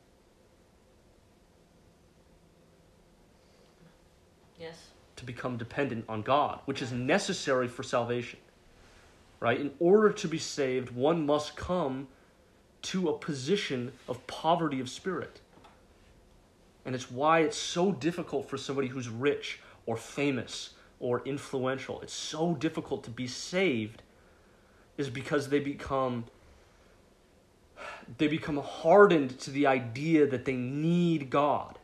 S2: Yes.
S1: To become dependent on God, which is necessary for salvation. Right? In order to be saved, one must come to a position of poverty of spirit. And it's why it's so difficult for somebody who's rich or famous or influential. It's so difficult to be saved, is because they become hardened to the idea that they need God.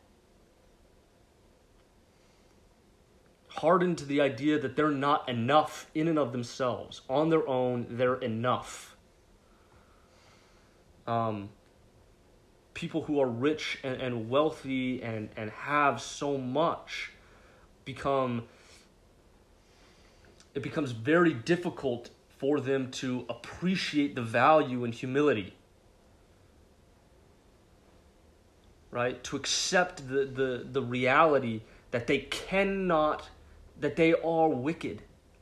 S1: Hardened to the idea that they're not enough in and of themselves. On their own, they're enough. People who are rich and wealthy and have so much it becomes very difficult for them to appreciate the value in humility. Right? To accept the reality that they are wicked,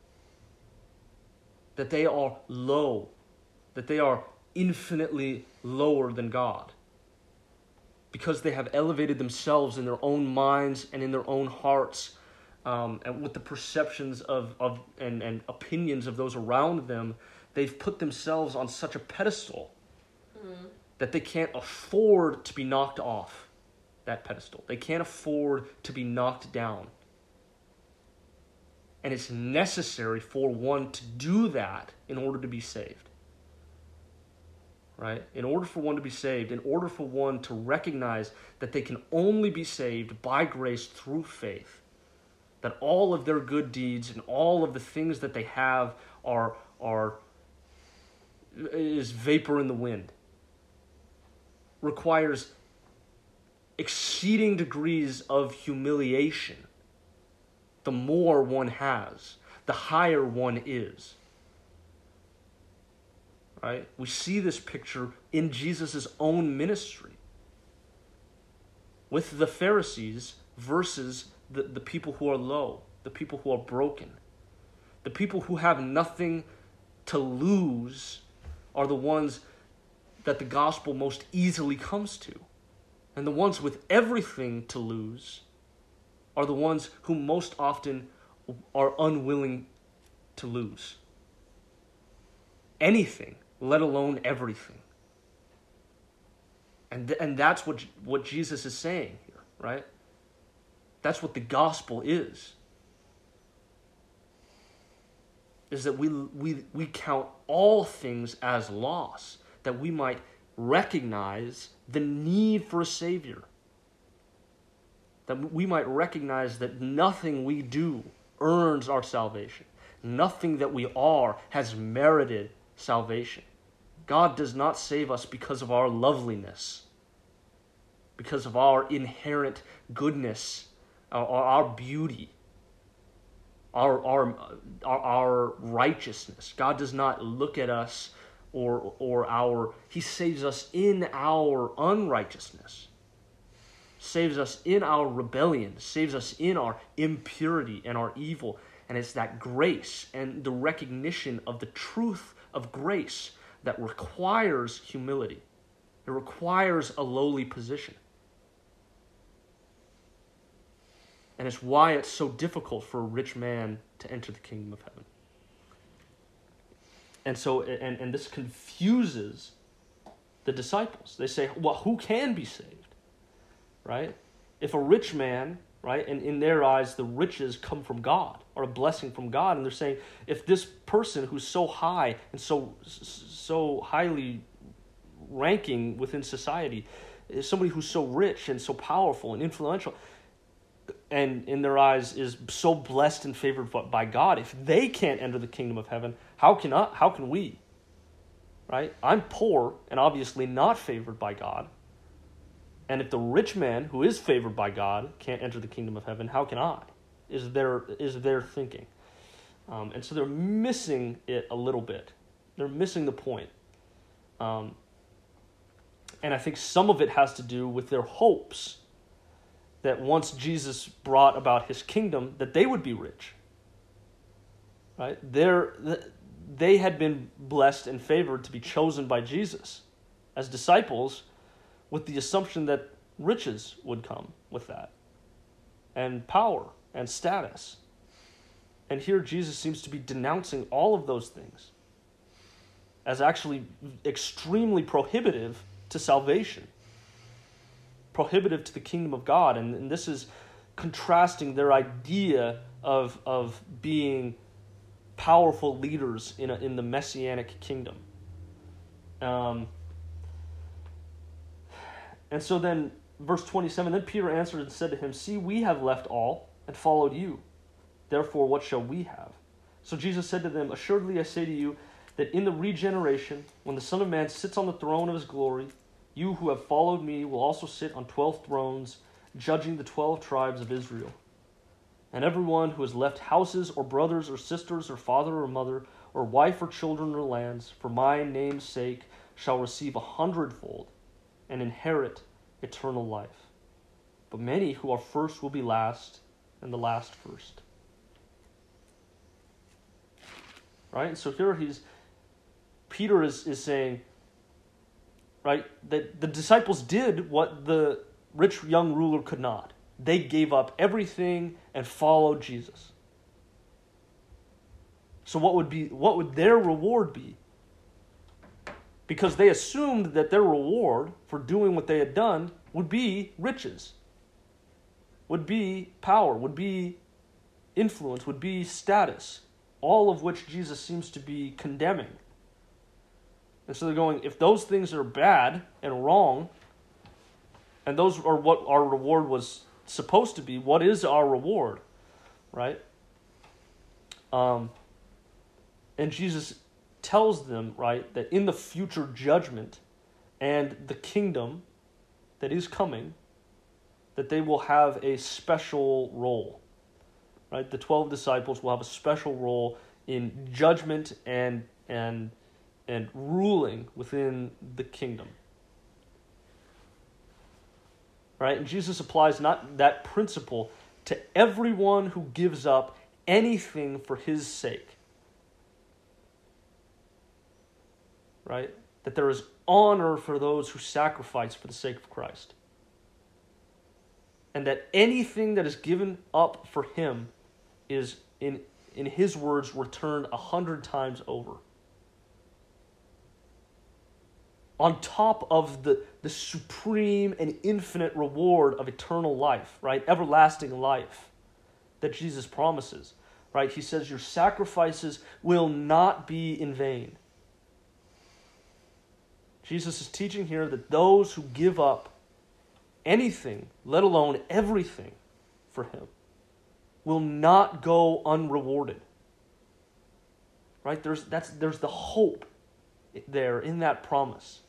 S1: that they are low, that they are infinitely lower than God, because they have elevated themselves in their own minds and in their own hearts, and with the perceptions and opinions of those around them. They've put themselves on such a pedestal that they can't afford to be knocked off that pedestal. They can't afford to be knocked down. And it's necessary for one to do that in order to be saved. Right? In order for one to be saved, in order for one to recognize that they can only be saved by grace through faith, that all of their good deeds and all of the things that they have is vapor in the wind, requires exceeding degrees of humiliation. The more one has, the higher one is. Right? We see this picture in Jesus' own ministry with the Pharisees versus the people who are low, the people who are broken. The people who have nothing to lose are the ones that the gospel most easily comes to. And the ones with everything to lose are the ones who most often are unwilling to lose anything, let alone everything. And that's what Jesus is saying here, right? That's what the gospel is that we count all things as loss, that we might recognize the need for a Savior. That we might recognize that nothing we do earns our salvation. Nothing that we are has merited salvation. God does not save us because of our loveliness, because of our inherent goodness, our beauty, our righteousness. God does not look at us He saves us in our unrighteousness, saves us in our rebellion, saves us in our impurity and our evil. And it's that grace and the recognition of the truth of grace that requires humility. It requires a lowly position. And it's why it's so difficult for a rich man to enter the kingdom of heaven. And so, and this confuses the disciples. They say, well, who can be saved? Right? If a rich man, right, and in their eyes, the riches come from God, or a blessing from God, and they're saying, if this person who's so high and so highly ranking within society is somebody who's so rich and so powerful and influential, and in their eyes is so blessed and favored by God, if they can't enter the kingdom of heaven, how can we? Right? I'm poor and obviously not favored by God. And if the rich man who is favored by God can't enter the kingdom of heaven, how can I? Is their thinking. And so they're missing it a little bit. They're missing the point. And I think some of it has to do with their hopes that once Jesus brought about his kingdom, that they would be rich. Right? They had been blessed and favored to be chosen by Jesus as disciples with the assumption that riches would come with that, and power and status. And here Jesus seems to be denouncing all of those things as actually extremely prohibitive to salvation, prohibitive to the kingdom of God. And this is contrasting their idea of being powerful leaders in the messianic kingdom. And so then, verse 27, then Peter answered and said to him, "See, we have left all and followed you. Therefore, what shall we have?" So Jesus said to them, "Assuredly I say to you, that in the regeneration, when the Son of Man sits on the throne of his glory, you who have followed me will also sit on 12 thrones, judging the 12 tribes of Israel. And everyone who has left houses or brothers or sisters or father or mother or wife or children or lands for my name's sake shall receive 100-fold and inherit eternal life. But many who are first will be last, and the last first." Right? And so here Peter is saying, right, that the disciples did what the rich young ruler could not. They gave up everything and followed Jesus. So what would their reward be? Because they assumed that their reward for doing what they had done would be riches, would be power, would be influence, would be status, all of which Jesus seems to be condemning. And so they're going, if those things are bad and wrong, and those are what our reward was supposed to be, what is our reward, right? And Jesus tells them, right, that in the future judgment and the kingdom that is coming, that they will have a special role, right? The 12 disciples will have a special role in judgment and ruling within the kingdom. Right? And Jesus applies not that principle to everyone who gives up anything for his sake. Right? That there is honor for those who sacrifice for the sake of Christ. And that anything that is given up for him is, in his words, returned 100 times over. On top of the supreme and infinite reward of eternal life, right? Everlasting life that Jesus promises, right? He says your sacrifices will not be in vain. Jesus is teaching here that those who give up anything, let alone everything, for him, will not go unrewarded. Right? There's the hope there in that promise.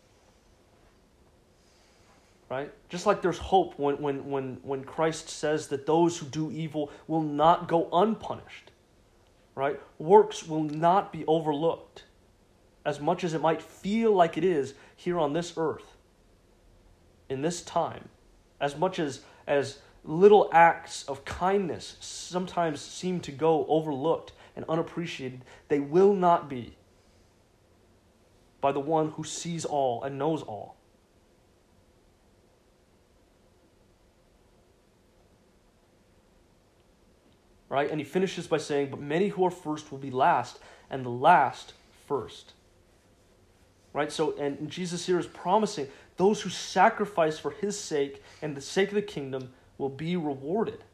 S1: Right? Just like there's hope when Christ says that those who do evil will not go unpunished. Right? Works will not be overlooked, as much as it might feel like it is here on this earth, in this time. As much as little acts of kindness sometimes seem to go overlooked and unappreciated, they will not be by the one who sees all and knows all. Right? And he finishes by saying, but many who are first will be last, and the last first. Right? So, and Jesus here is promising those who sacrifice for his sake and the sake of the kingdom will be rewarded.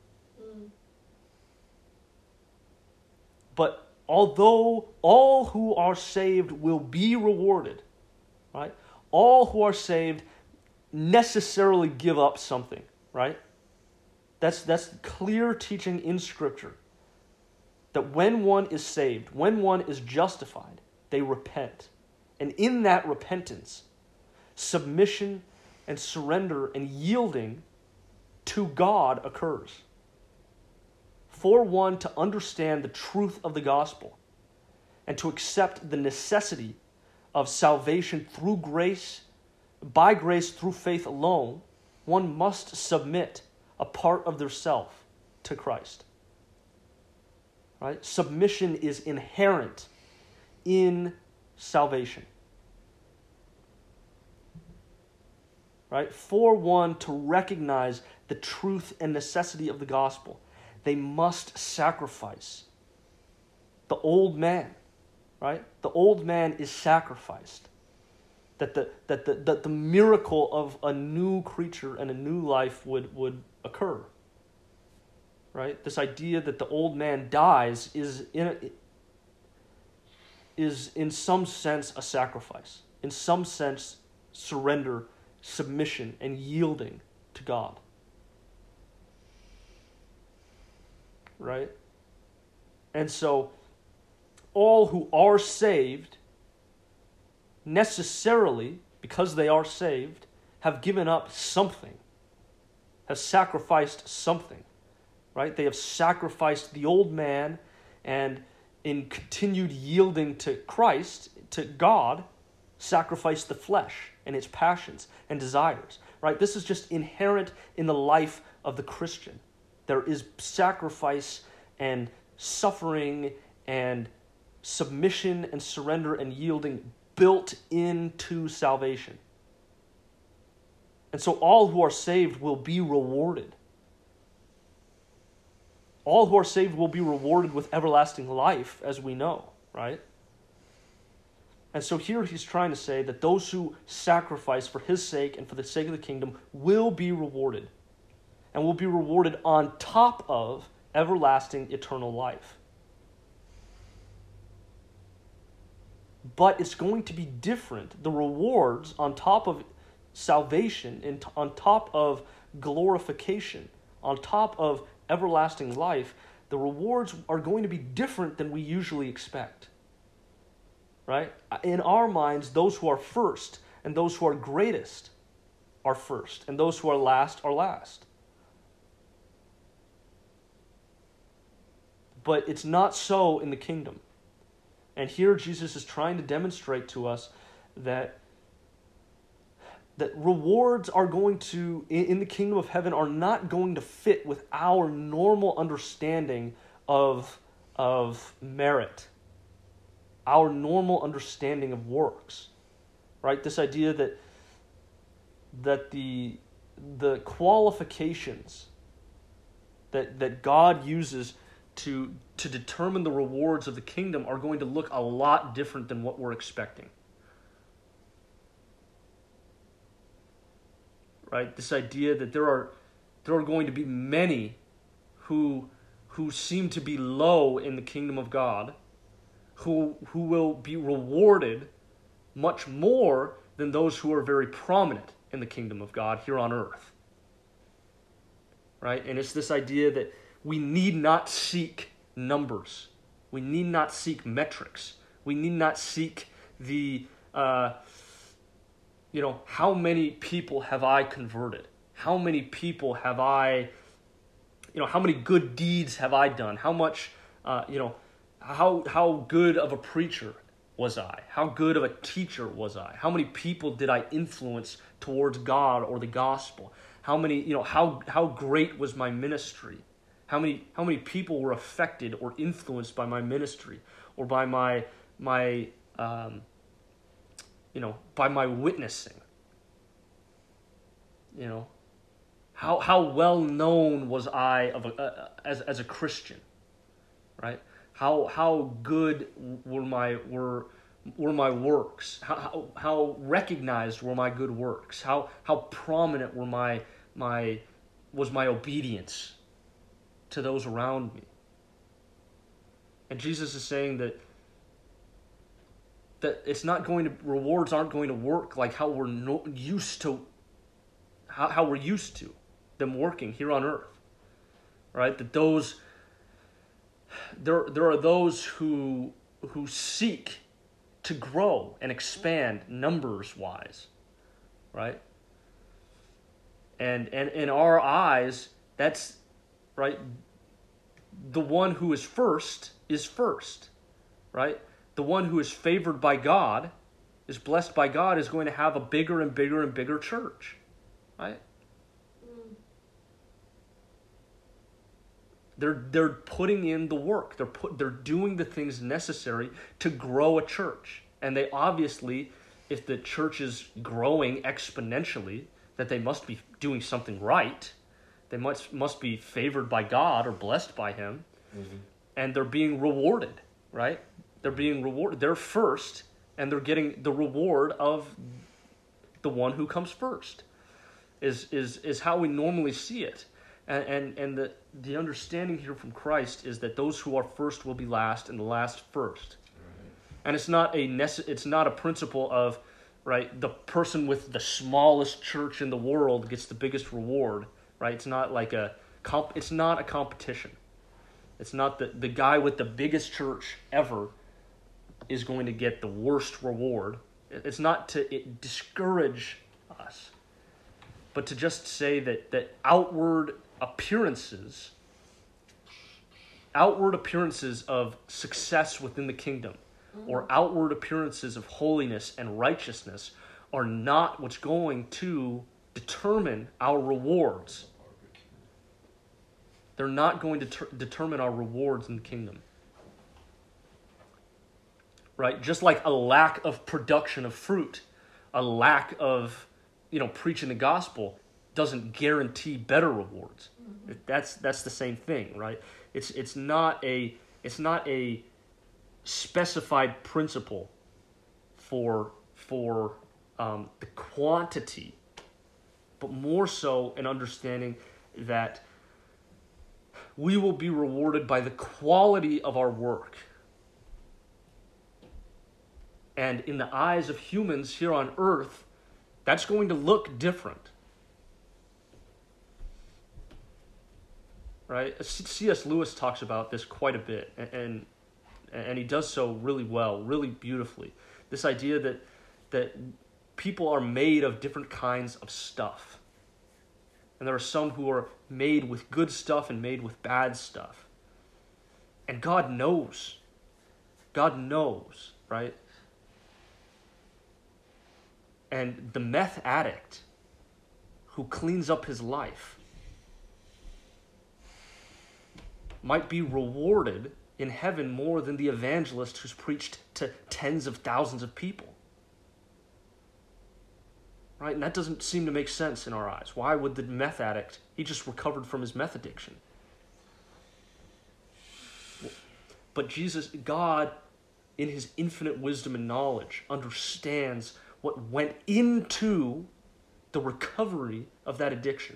S1: But although all who are saved will be rewarded, right? All who are saved necessarily give up something, right? That's clear teaching in Scripture. That when one is saved, when one is justified, they repent. And in that repentance, submission and surrender and yielding to God occurs. For one to understand the truth of the gospel and to accept the necessity of salvation through grace, by grace through faith alone, one must submit a part of their self to Christ. Right? Submission is inherent in salvation. right? For one to recognize the truth and necessity of the gospel, they must sacrifice. The old man, right? The old man is sacrificed. That the miracle of a new creature and a new life would occur. Right? This idea that the old man dies is in some sense a sacrifice. In some sense, surrender, submission, and yielding to God. Right? And so, all who are saved, necessarily, because they are saved, have given up something, have sacrificed something. Right? They have sacrificed the old man, and in continued yielding to Christ, to God, sacrificed the flesh and its passions and desires. Right? This is just inherent in the life of the Christian. There is sacrifice and suffering and submission and surrender and yielding built into salvation. And so all who are saved will be rewarded. All who are saved will be rewarded with everlasting life, as we know, right? And so here he's trying to say that those who sacrifice for his sake and for the sake of the kingdom will be rewarded. And will be rewarded on top of everlasting eternal life. But it's going to be different. The rewards on top of salvation, and on top of glorification, on top of everlasting life, the rewards are going to be different than we usually expect. Right? In our minds, those who are first and those who are greatest are first, and those who are last are last. But it's not so in the kingdom. And here Jesus is trying to demonstrate to us that rewards are going to, in the kingdom of heaven, are not going to fit with our normal understanding of merit, our normal understanding of works, right? This idea that the qualifications that God uses to determine the rewards of the kingdom are going to look a lot different than what we're expecting. Right? This idea that there are going to be many who seem to be low in the kingdom of God, who will be rewarded much more than those who are very prominent in the kingdom of God here on earth. Right? And it's this idea that we need not seek numbers. We need not seek metrics. We need not seek the how many people have I converted? How many people have I, how many good deeds have I done? How much, how good of a preacher was I? How good of a teacher was I? How many people did I influence towards God or the gospel? How many, how great was my ministry? How many people were affected or influenced by my ministry or by my by my witnessing? How well known was I as a Christian, right? How good were my works? How recognized were my good works? How prominent were was my obedience to those around me? And Jesus is saying that it's not going to, rewards aren't going to work like how we're used to, how we're used to them working here on earth, right? That there are those who seek to grow and expand numbers wise, right? And in our eyes, that's right. The one who is first, right? The one who is favored by God, is blessed by God, is going to have a bigger and bigger and bigger church, right? They're putting in the work. They're doing the things necessary to grow a church. And they obviously, if the church is growing exponentially, that they must be doing something right. They must be favored by God or blessed by him.
S3: Mm-hmm.
S1: And they're being rewarded, right? They're being rewarded. They're first, and they're getting the reward of the one who comes first, is how we normally see it. And the understanding here from Christ is that those who are first will be last, and the last first. And it's not a principle of, right, the person with the smallest church in the world gets the biggest reward, right? It's not like it's not a competition. It's not the guy with the biggest church ever is going to get the worst reward. It's not to discourage us, but to just say that outward appearances of success within the kingdom, or outward appearances of holiness and righteousness, are not what's going to determine our rewards. They're not going to determine our rewards in the kingdom. Right? Just like a lack of production of fruit, a lack of, preaching the gospel doesn't guarantee better rewards. Mm-hmm. That's the same thing, right? It's not a specified principle for the quantity, but more so an understanding that we will be rewarded by the quality of our work. And in the eyes of humans here on earth, that's going to look different. Right? C.S. Lewis talks about this quite a bit, and he does so really well, really beautifully. This idea that people are made of different kinds of stuff. And there are some who are made with good stuff and made with bad stuff. And God knows. God knows, right? And the meth addict who cleans up his life might be rewarded in heaven more than the evangelist who's preached to tens of thousands of people. Right? And that doesn't seem to make sense in our eyes. Why would the meth addict, he just recovered from his meth addiction. But God, in his infinite wisdom and knowledge, understands what went into the recovery of that addiction.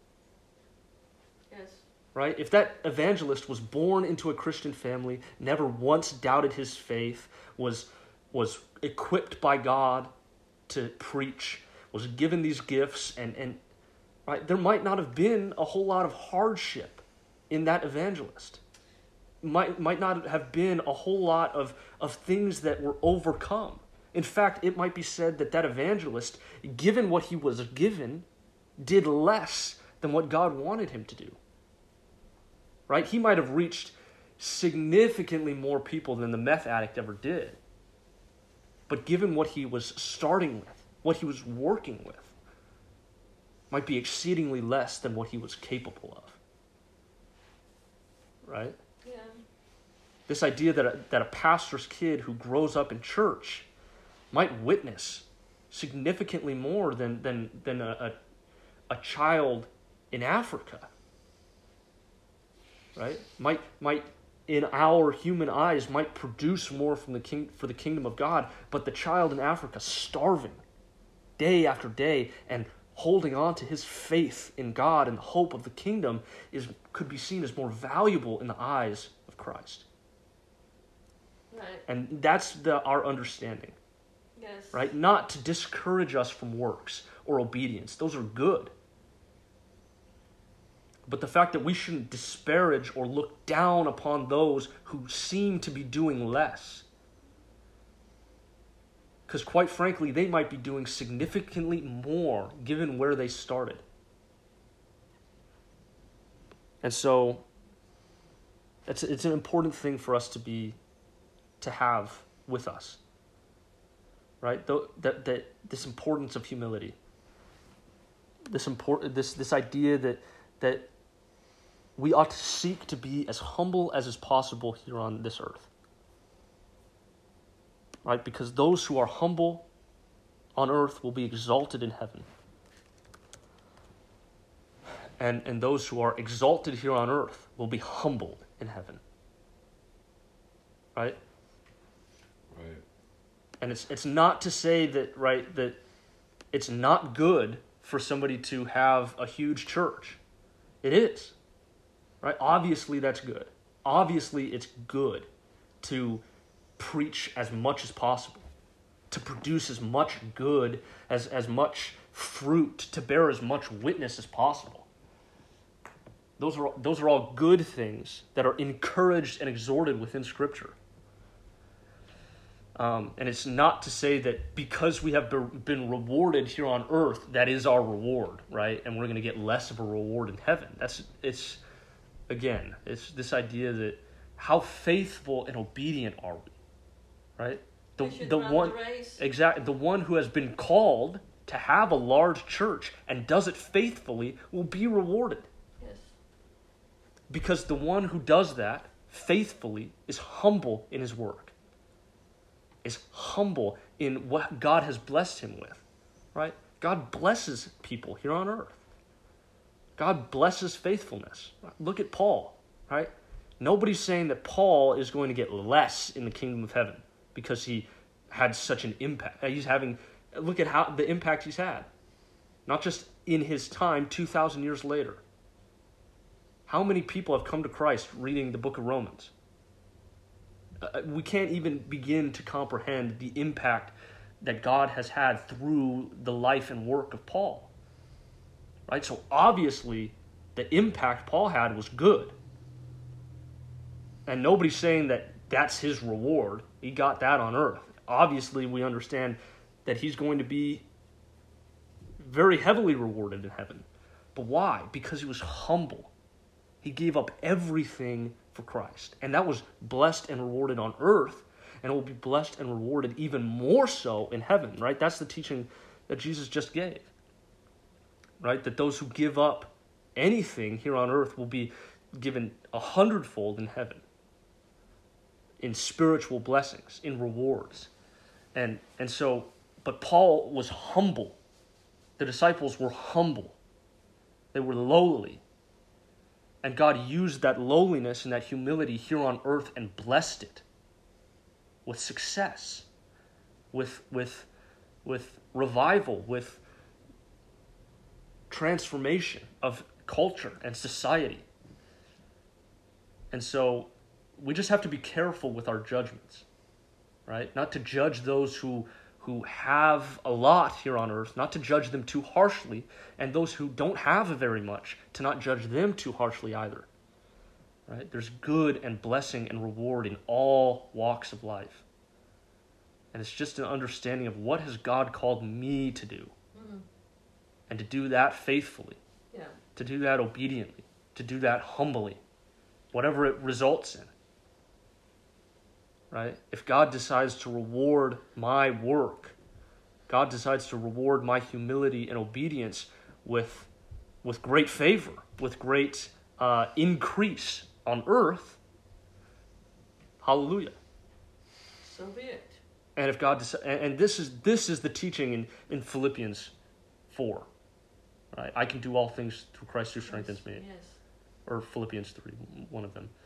S2: Yes.
S1: Right? If that evangelist was born into a Christian family, never once doubted his faith, was equipped by God to preach, was given these gifts, and right, there might not have been a whole lot of hardship in that evangelist. Might not have been a whole lot of things that were overcome. In fact, it might be said that evangelist, given what he was given, did less than what God wanted him to do. Right? He might have reached significantly more people than the meth addict ever did. But given what he was starting with, what he was working with, might be exceedingly less than what he was capable of. Right?
S2: Yeah.
S1: This idea that a pastor's kid who grows up in church might witness significantly more than a child in Africa. Right? Might in our human eyes might produce more for the kingdom of God, but the child in Africa starving day after day and holding on to his faith in God and the hope of the kingdom could be seen as more valuable in the eyes of Christ.
S2: Right.
S1: And that's our understanding.
S2: Yes.
S1: Right? Not to discourage us from works or obedience. Those are good. But the fact that we shouldn't disparage or look down upon those who seem to be doing less. Because quite frankly, they might be doing significantly more given where they started. And so, it's an important thing for us to have with us. Right? That this importance of humility. This idea that we ought to seek to be as humble as is possible here on this earth. Right? Because those who are humble on earth will be exalted in heaven. And those who are exalted here on earth will be humbled in heaven. Right?
S3: Right.
S1: And it's not to say that, right, that it's not good for somebody to have a huge church. It is. Right? Obviously that's good. Obviously it's good to preach as much as possible, to produce as much good, as much fruit, to bear as much witness as possible. Those are all good things that are encouraged and exhorted within Scripture. And it's not to say that because we have been rewarded here on earth, that is our reward, right? And we're going to get less of a reward in heaven. It's this idea that how faithful and obedient are we, right?
S2: We should run the race.
S1: Exactly, the one who has been called to have a large church and does it faithfully will be rewarded.
S2: Yes.
S1: Because the one who does that faithfully is humble in his work, is humble in what God has blessed him with, right? God blesses people here on earth. God blesses faithfulness. Look at Paul, right? Nobody's saying that Paul is going to get less in the kingdom of heaven because he had such an impact. Look at how the impact he's had. Not just in his time, 2,000 years later. How many people have come to Christ reading the book of Romans? We can't even begin to comprehend the impact that God has had through the life and work of Paul. Right? So obviously, the impact Paul had was good. And nobody's saying that that's his reward. He got that on earth. Obviously, we understand that he's going to be very heavily rewarded in heaven. But why? Because he was humble. He gave up everything for Christ. And that was blessed and rewarded on earth, and it will be blessed and rewarded even more so in heaven, right? That's the teaching that Jesus just gave, right? That those who give up anything here on earth will be given 100-fold in heaven, in spiritual blessings, in rewards. But Paul was humble. The disciples were humble. They were lowly. And God used that lowliness and that humility here on earth and blessed it with success, with revival, with transformation of culture and society. And so we just have to be careful with our judgments, right? Not to judge those who have a lot here on earth, not to judge them too harshly, and those who don't have very much, to not judge them too harshly either. Right? There's good and blessing and reward in all walks of life. And it's just an understanding of what has God called me to do. Mm-hmm. And to do that faithfully.
S2: Yeah. To
S1: do that obediently. To do that humbly. Whatever it results in. Right? If God decides to reward my work, God decides to reward my humility and obedience with great favor, with great increase on earth, hallelujah.
S2: So be it.
S1: And if God and this is the teaching in Philippians 4. Right? I can do all things through Christ who strengthens me.
S2: Yes.
S1: Or Philippians 3, one of them.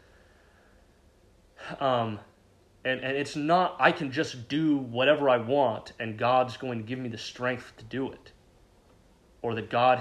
S1: And it's not, I can just do whatever I want and God's going to give me the strength to do it. Or that God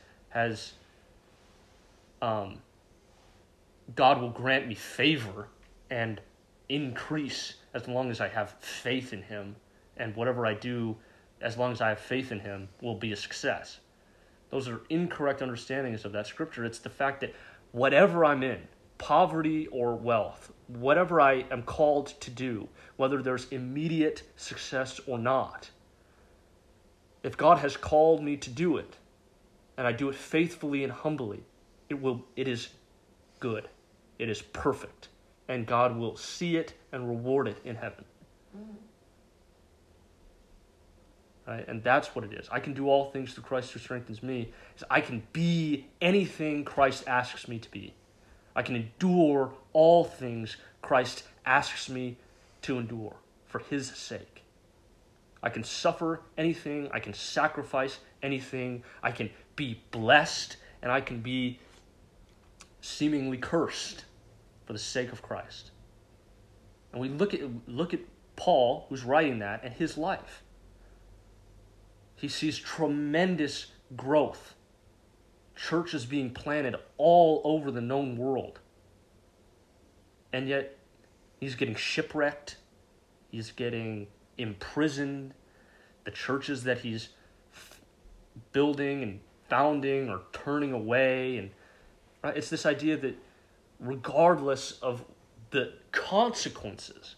S1: God will grant me favor and increase as long as I have faith in Him. And whatever I do, as long as I have faith in Him, will be a success. Those are incorrect understandings of that scripture. It's the fact that whatever I'm in, poverty or wealth, whatever I am called to do, whether there's immediate success or not, if God has called me to do it, and I do it faithfully and humbly, it is good. It is perfect. And God will see it and reward it in heaven. Mm-hmm. Right? And that's what it is. I can do all things through Christ who strengthens me. I can be anything Christ asks me to be. I can endure all things Christ asks me to endure for His sake. I can suffer anything. I can sacrifice anything. I can be blessed and I can be seemingly cursed for the sake of Christ. And we look at Paul, who's writing that, and his life. He sees tremendous growth. Churches being planted all over the known world. And yet, he's getting shipwrecked. He's getting imprisoned. The churches that he's building and founding are turning away. And right, it's this idea that regardless of the consequences,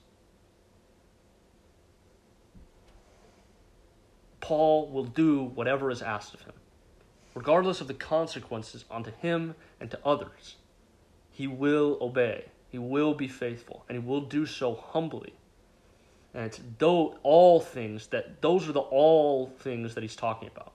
S1: Paul will do whatever is asked of him. Regardless of the consequences onto him and to others, he will obey. He will be faithful, and he will do so humbly. And it's those are the all things that he's talking about.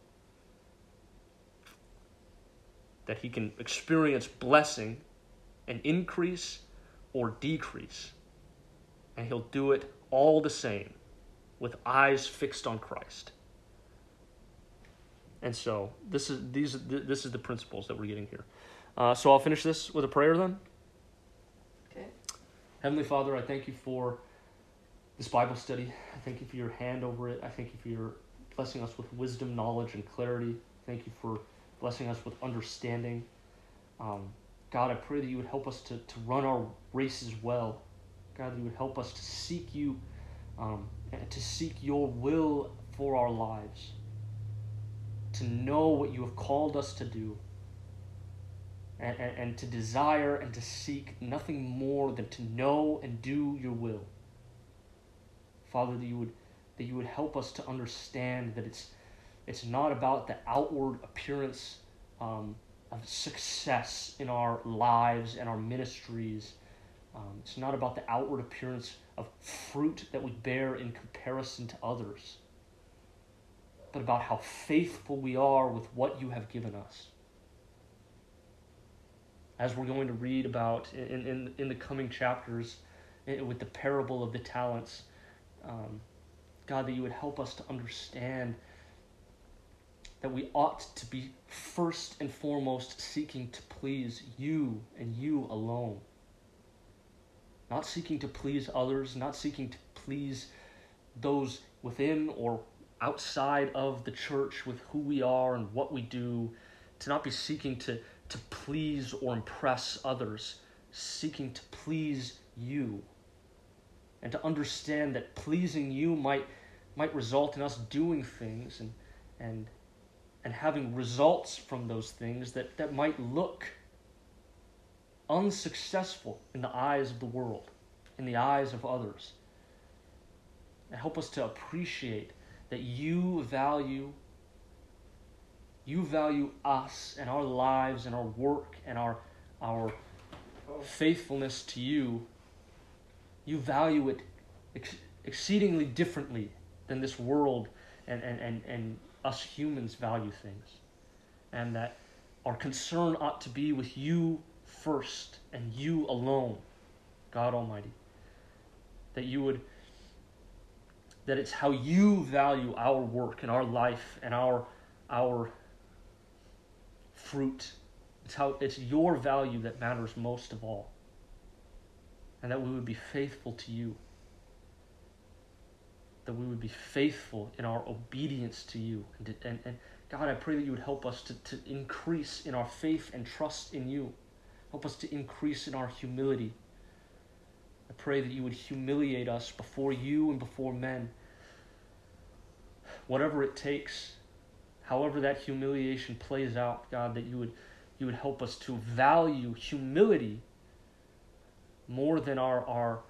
S1: That he can experience blessing and increase or decrease. And he'll do it all the same, with eyes fixed on Christ. And so this is the principles that we're getting here. So I'll finish this with a prayer then.
S2: Okay.
S1: Heavenly Father, I thank you for this Bible study. I thank you for your hand over it. I thank you for your blessing us with wisdom, knowledge, and clarity. Thank you for blessing us with understanding. God, I pray that you would help us to run our races well. God, that you would help us to seek you, and to seek your will for our lives. To know what you have called us to do. And to desire and to seek nothing more than to know and do your will. Father, that you would help us to understand that it's not about the outward appearance of success in our lives and our ministries. It's not about the outward appearance of fruit that we bear in comparison to others, but about how faithful we are with what you have given us. As we're going to read about in the coming chapters with the parable of the talents, God, that you would help us to understand that we ought to be first and foremost seeking to please you and you alone. Not seeking to please others, not seeking to please those within or outside of the church with who we are and what we do, to not be seeking to please or impress others, seeking to please you. And to understand that pleasing you might result in us doing things and having results from those things that might look unsuccessful in the eyes of the world, in the eyes of others. And help us to appreciate that you value us and our lives and our work and our faithfulness to you. You value it exceedingly differently than this world and us humans value things. And that our concern ought to be with you first and you alone, God Almighty. That it's how you value our work and our life and our fruit. It's your value that matters most of all. And that we would be faithful to you. That we would be faithful in our obedience to you. And God, I pray that you would help us to increase in our faith and trust in you. Help us to increase in our humility. I pray that you would humiliate us before you and before men. Whatever it takes, however that humiliation plays out, God, that you would help us to value humility more than our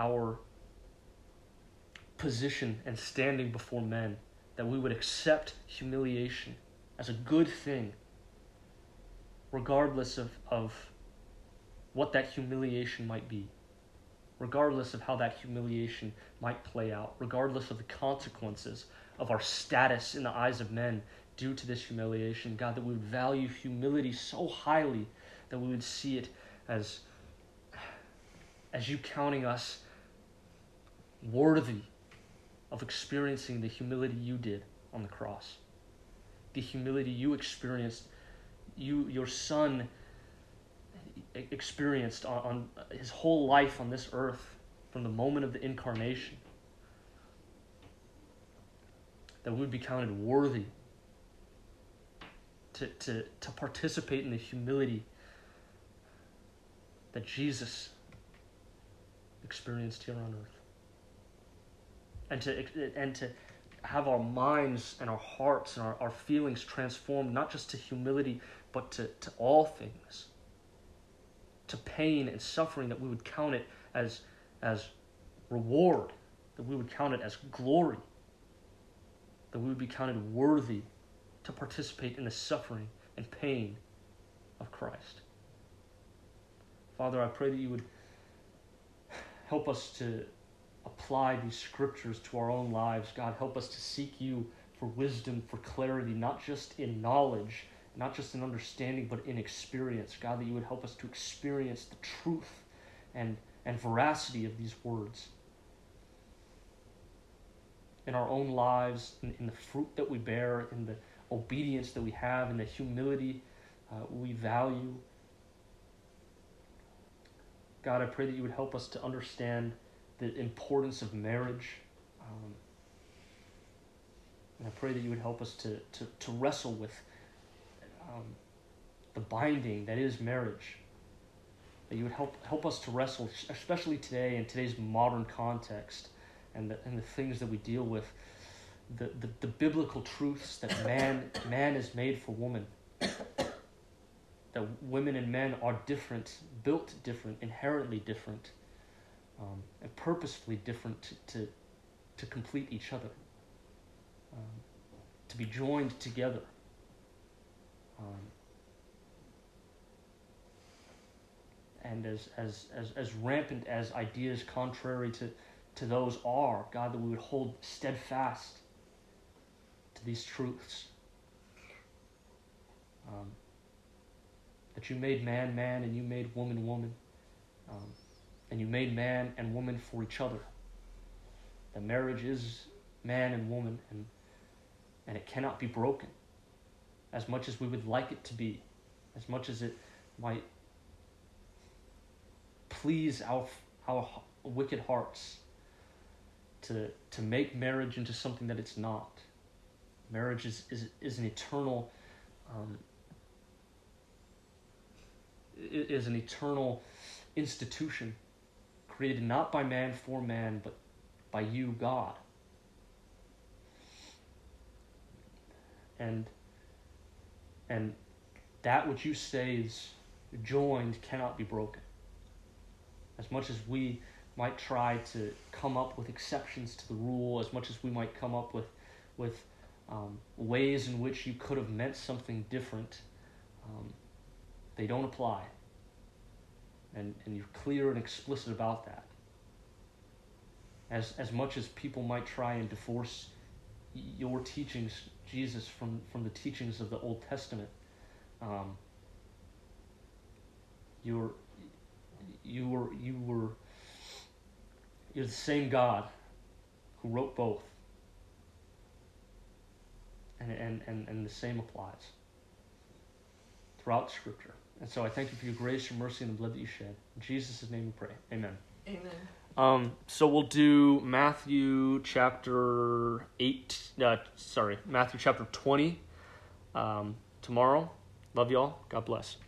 S1: position and standing before men, that we would accept humiliation as a good thing, regardless of what that humiliation might be, regardless of how that humiliation might play out, regardless of the consequences of our status in the eyes of men due to this humiliation. God, that we would value humility so highly that we would see it as you counting us worthy of experiencing the humility you did on the cross. The humility you experienced
S4: your Son experienced on his whole life on this earth from the moment of the incarnation, that we would be counted worthy to participate in the humility that Jesus experienced here on earth, and to have our minds and our hearts and our feelings transformed not just to humility but to all things, to pain and suffering, that we would count it as reward, that we would count it as glory, that we would be counted worthy to participate in the suffering and pain of Christ. Father, I pray that you would help us to apply these scriptures to our own lives. God, help us to seek you for wisdom, for clarity, not just in knowledge, not just in understanding, but in experience. God, that you would help us to experience the truth and veracity of these words in our own lives, in the fruit that we bear, in the obedience that we have, in the humility we value. God, I pray that you would help us to understand the importance of marriage. And I pray that you would help us to wrestle with the binding that is marriage. That you would help us to wrestle, especially today in today's modern context, and the things that we deal with, the biblical truths that man is made for woman, that women and men are different, built different, inherently different, and purposefully different to complete each other, to be joined together. And as rampant as ideas contrary to those are, God, that we would hold steadfast to these truths. That you made man, man, and you made woman, woman. And you made man and woman for each other. That marriage is man and woman, and it cannot be broken. As much as we would like it to be, as much as it might please our wicked hearts to make marriage into something that it's not. Marriage is an eternal is an eternal institution created not by man for man, but by you, God. And that which you say is joined cannot be broken. As much as we might try to come up with exceptions to the rule, as much as we might come up with ways in which you could have meant something different, they don't apply. And you're clear and explicit about that. As much as people might try and divorce your teachings, Jesus, from the teachings of the Old Testament, you're the same God who wrote both, and the same applies throughout Scripture. And so I thank you for your grace, your mercy, and the blood that you shed. In Jesus' name we pray. Amen.
S2: Amen.
S4: So we'll do Matthew chapter 20 tomorrow. Love y'all. God bless.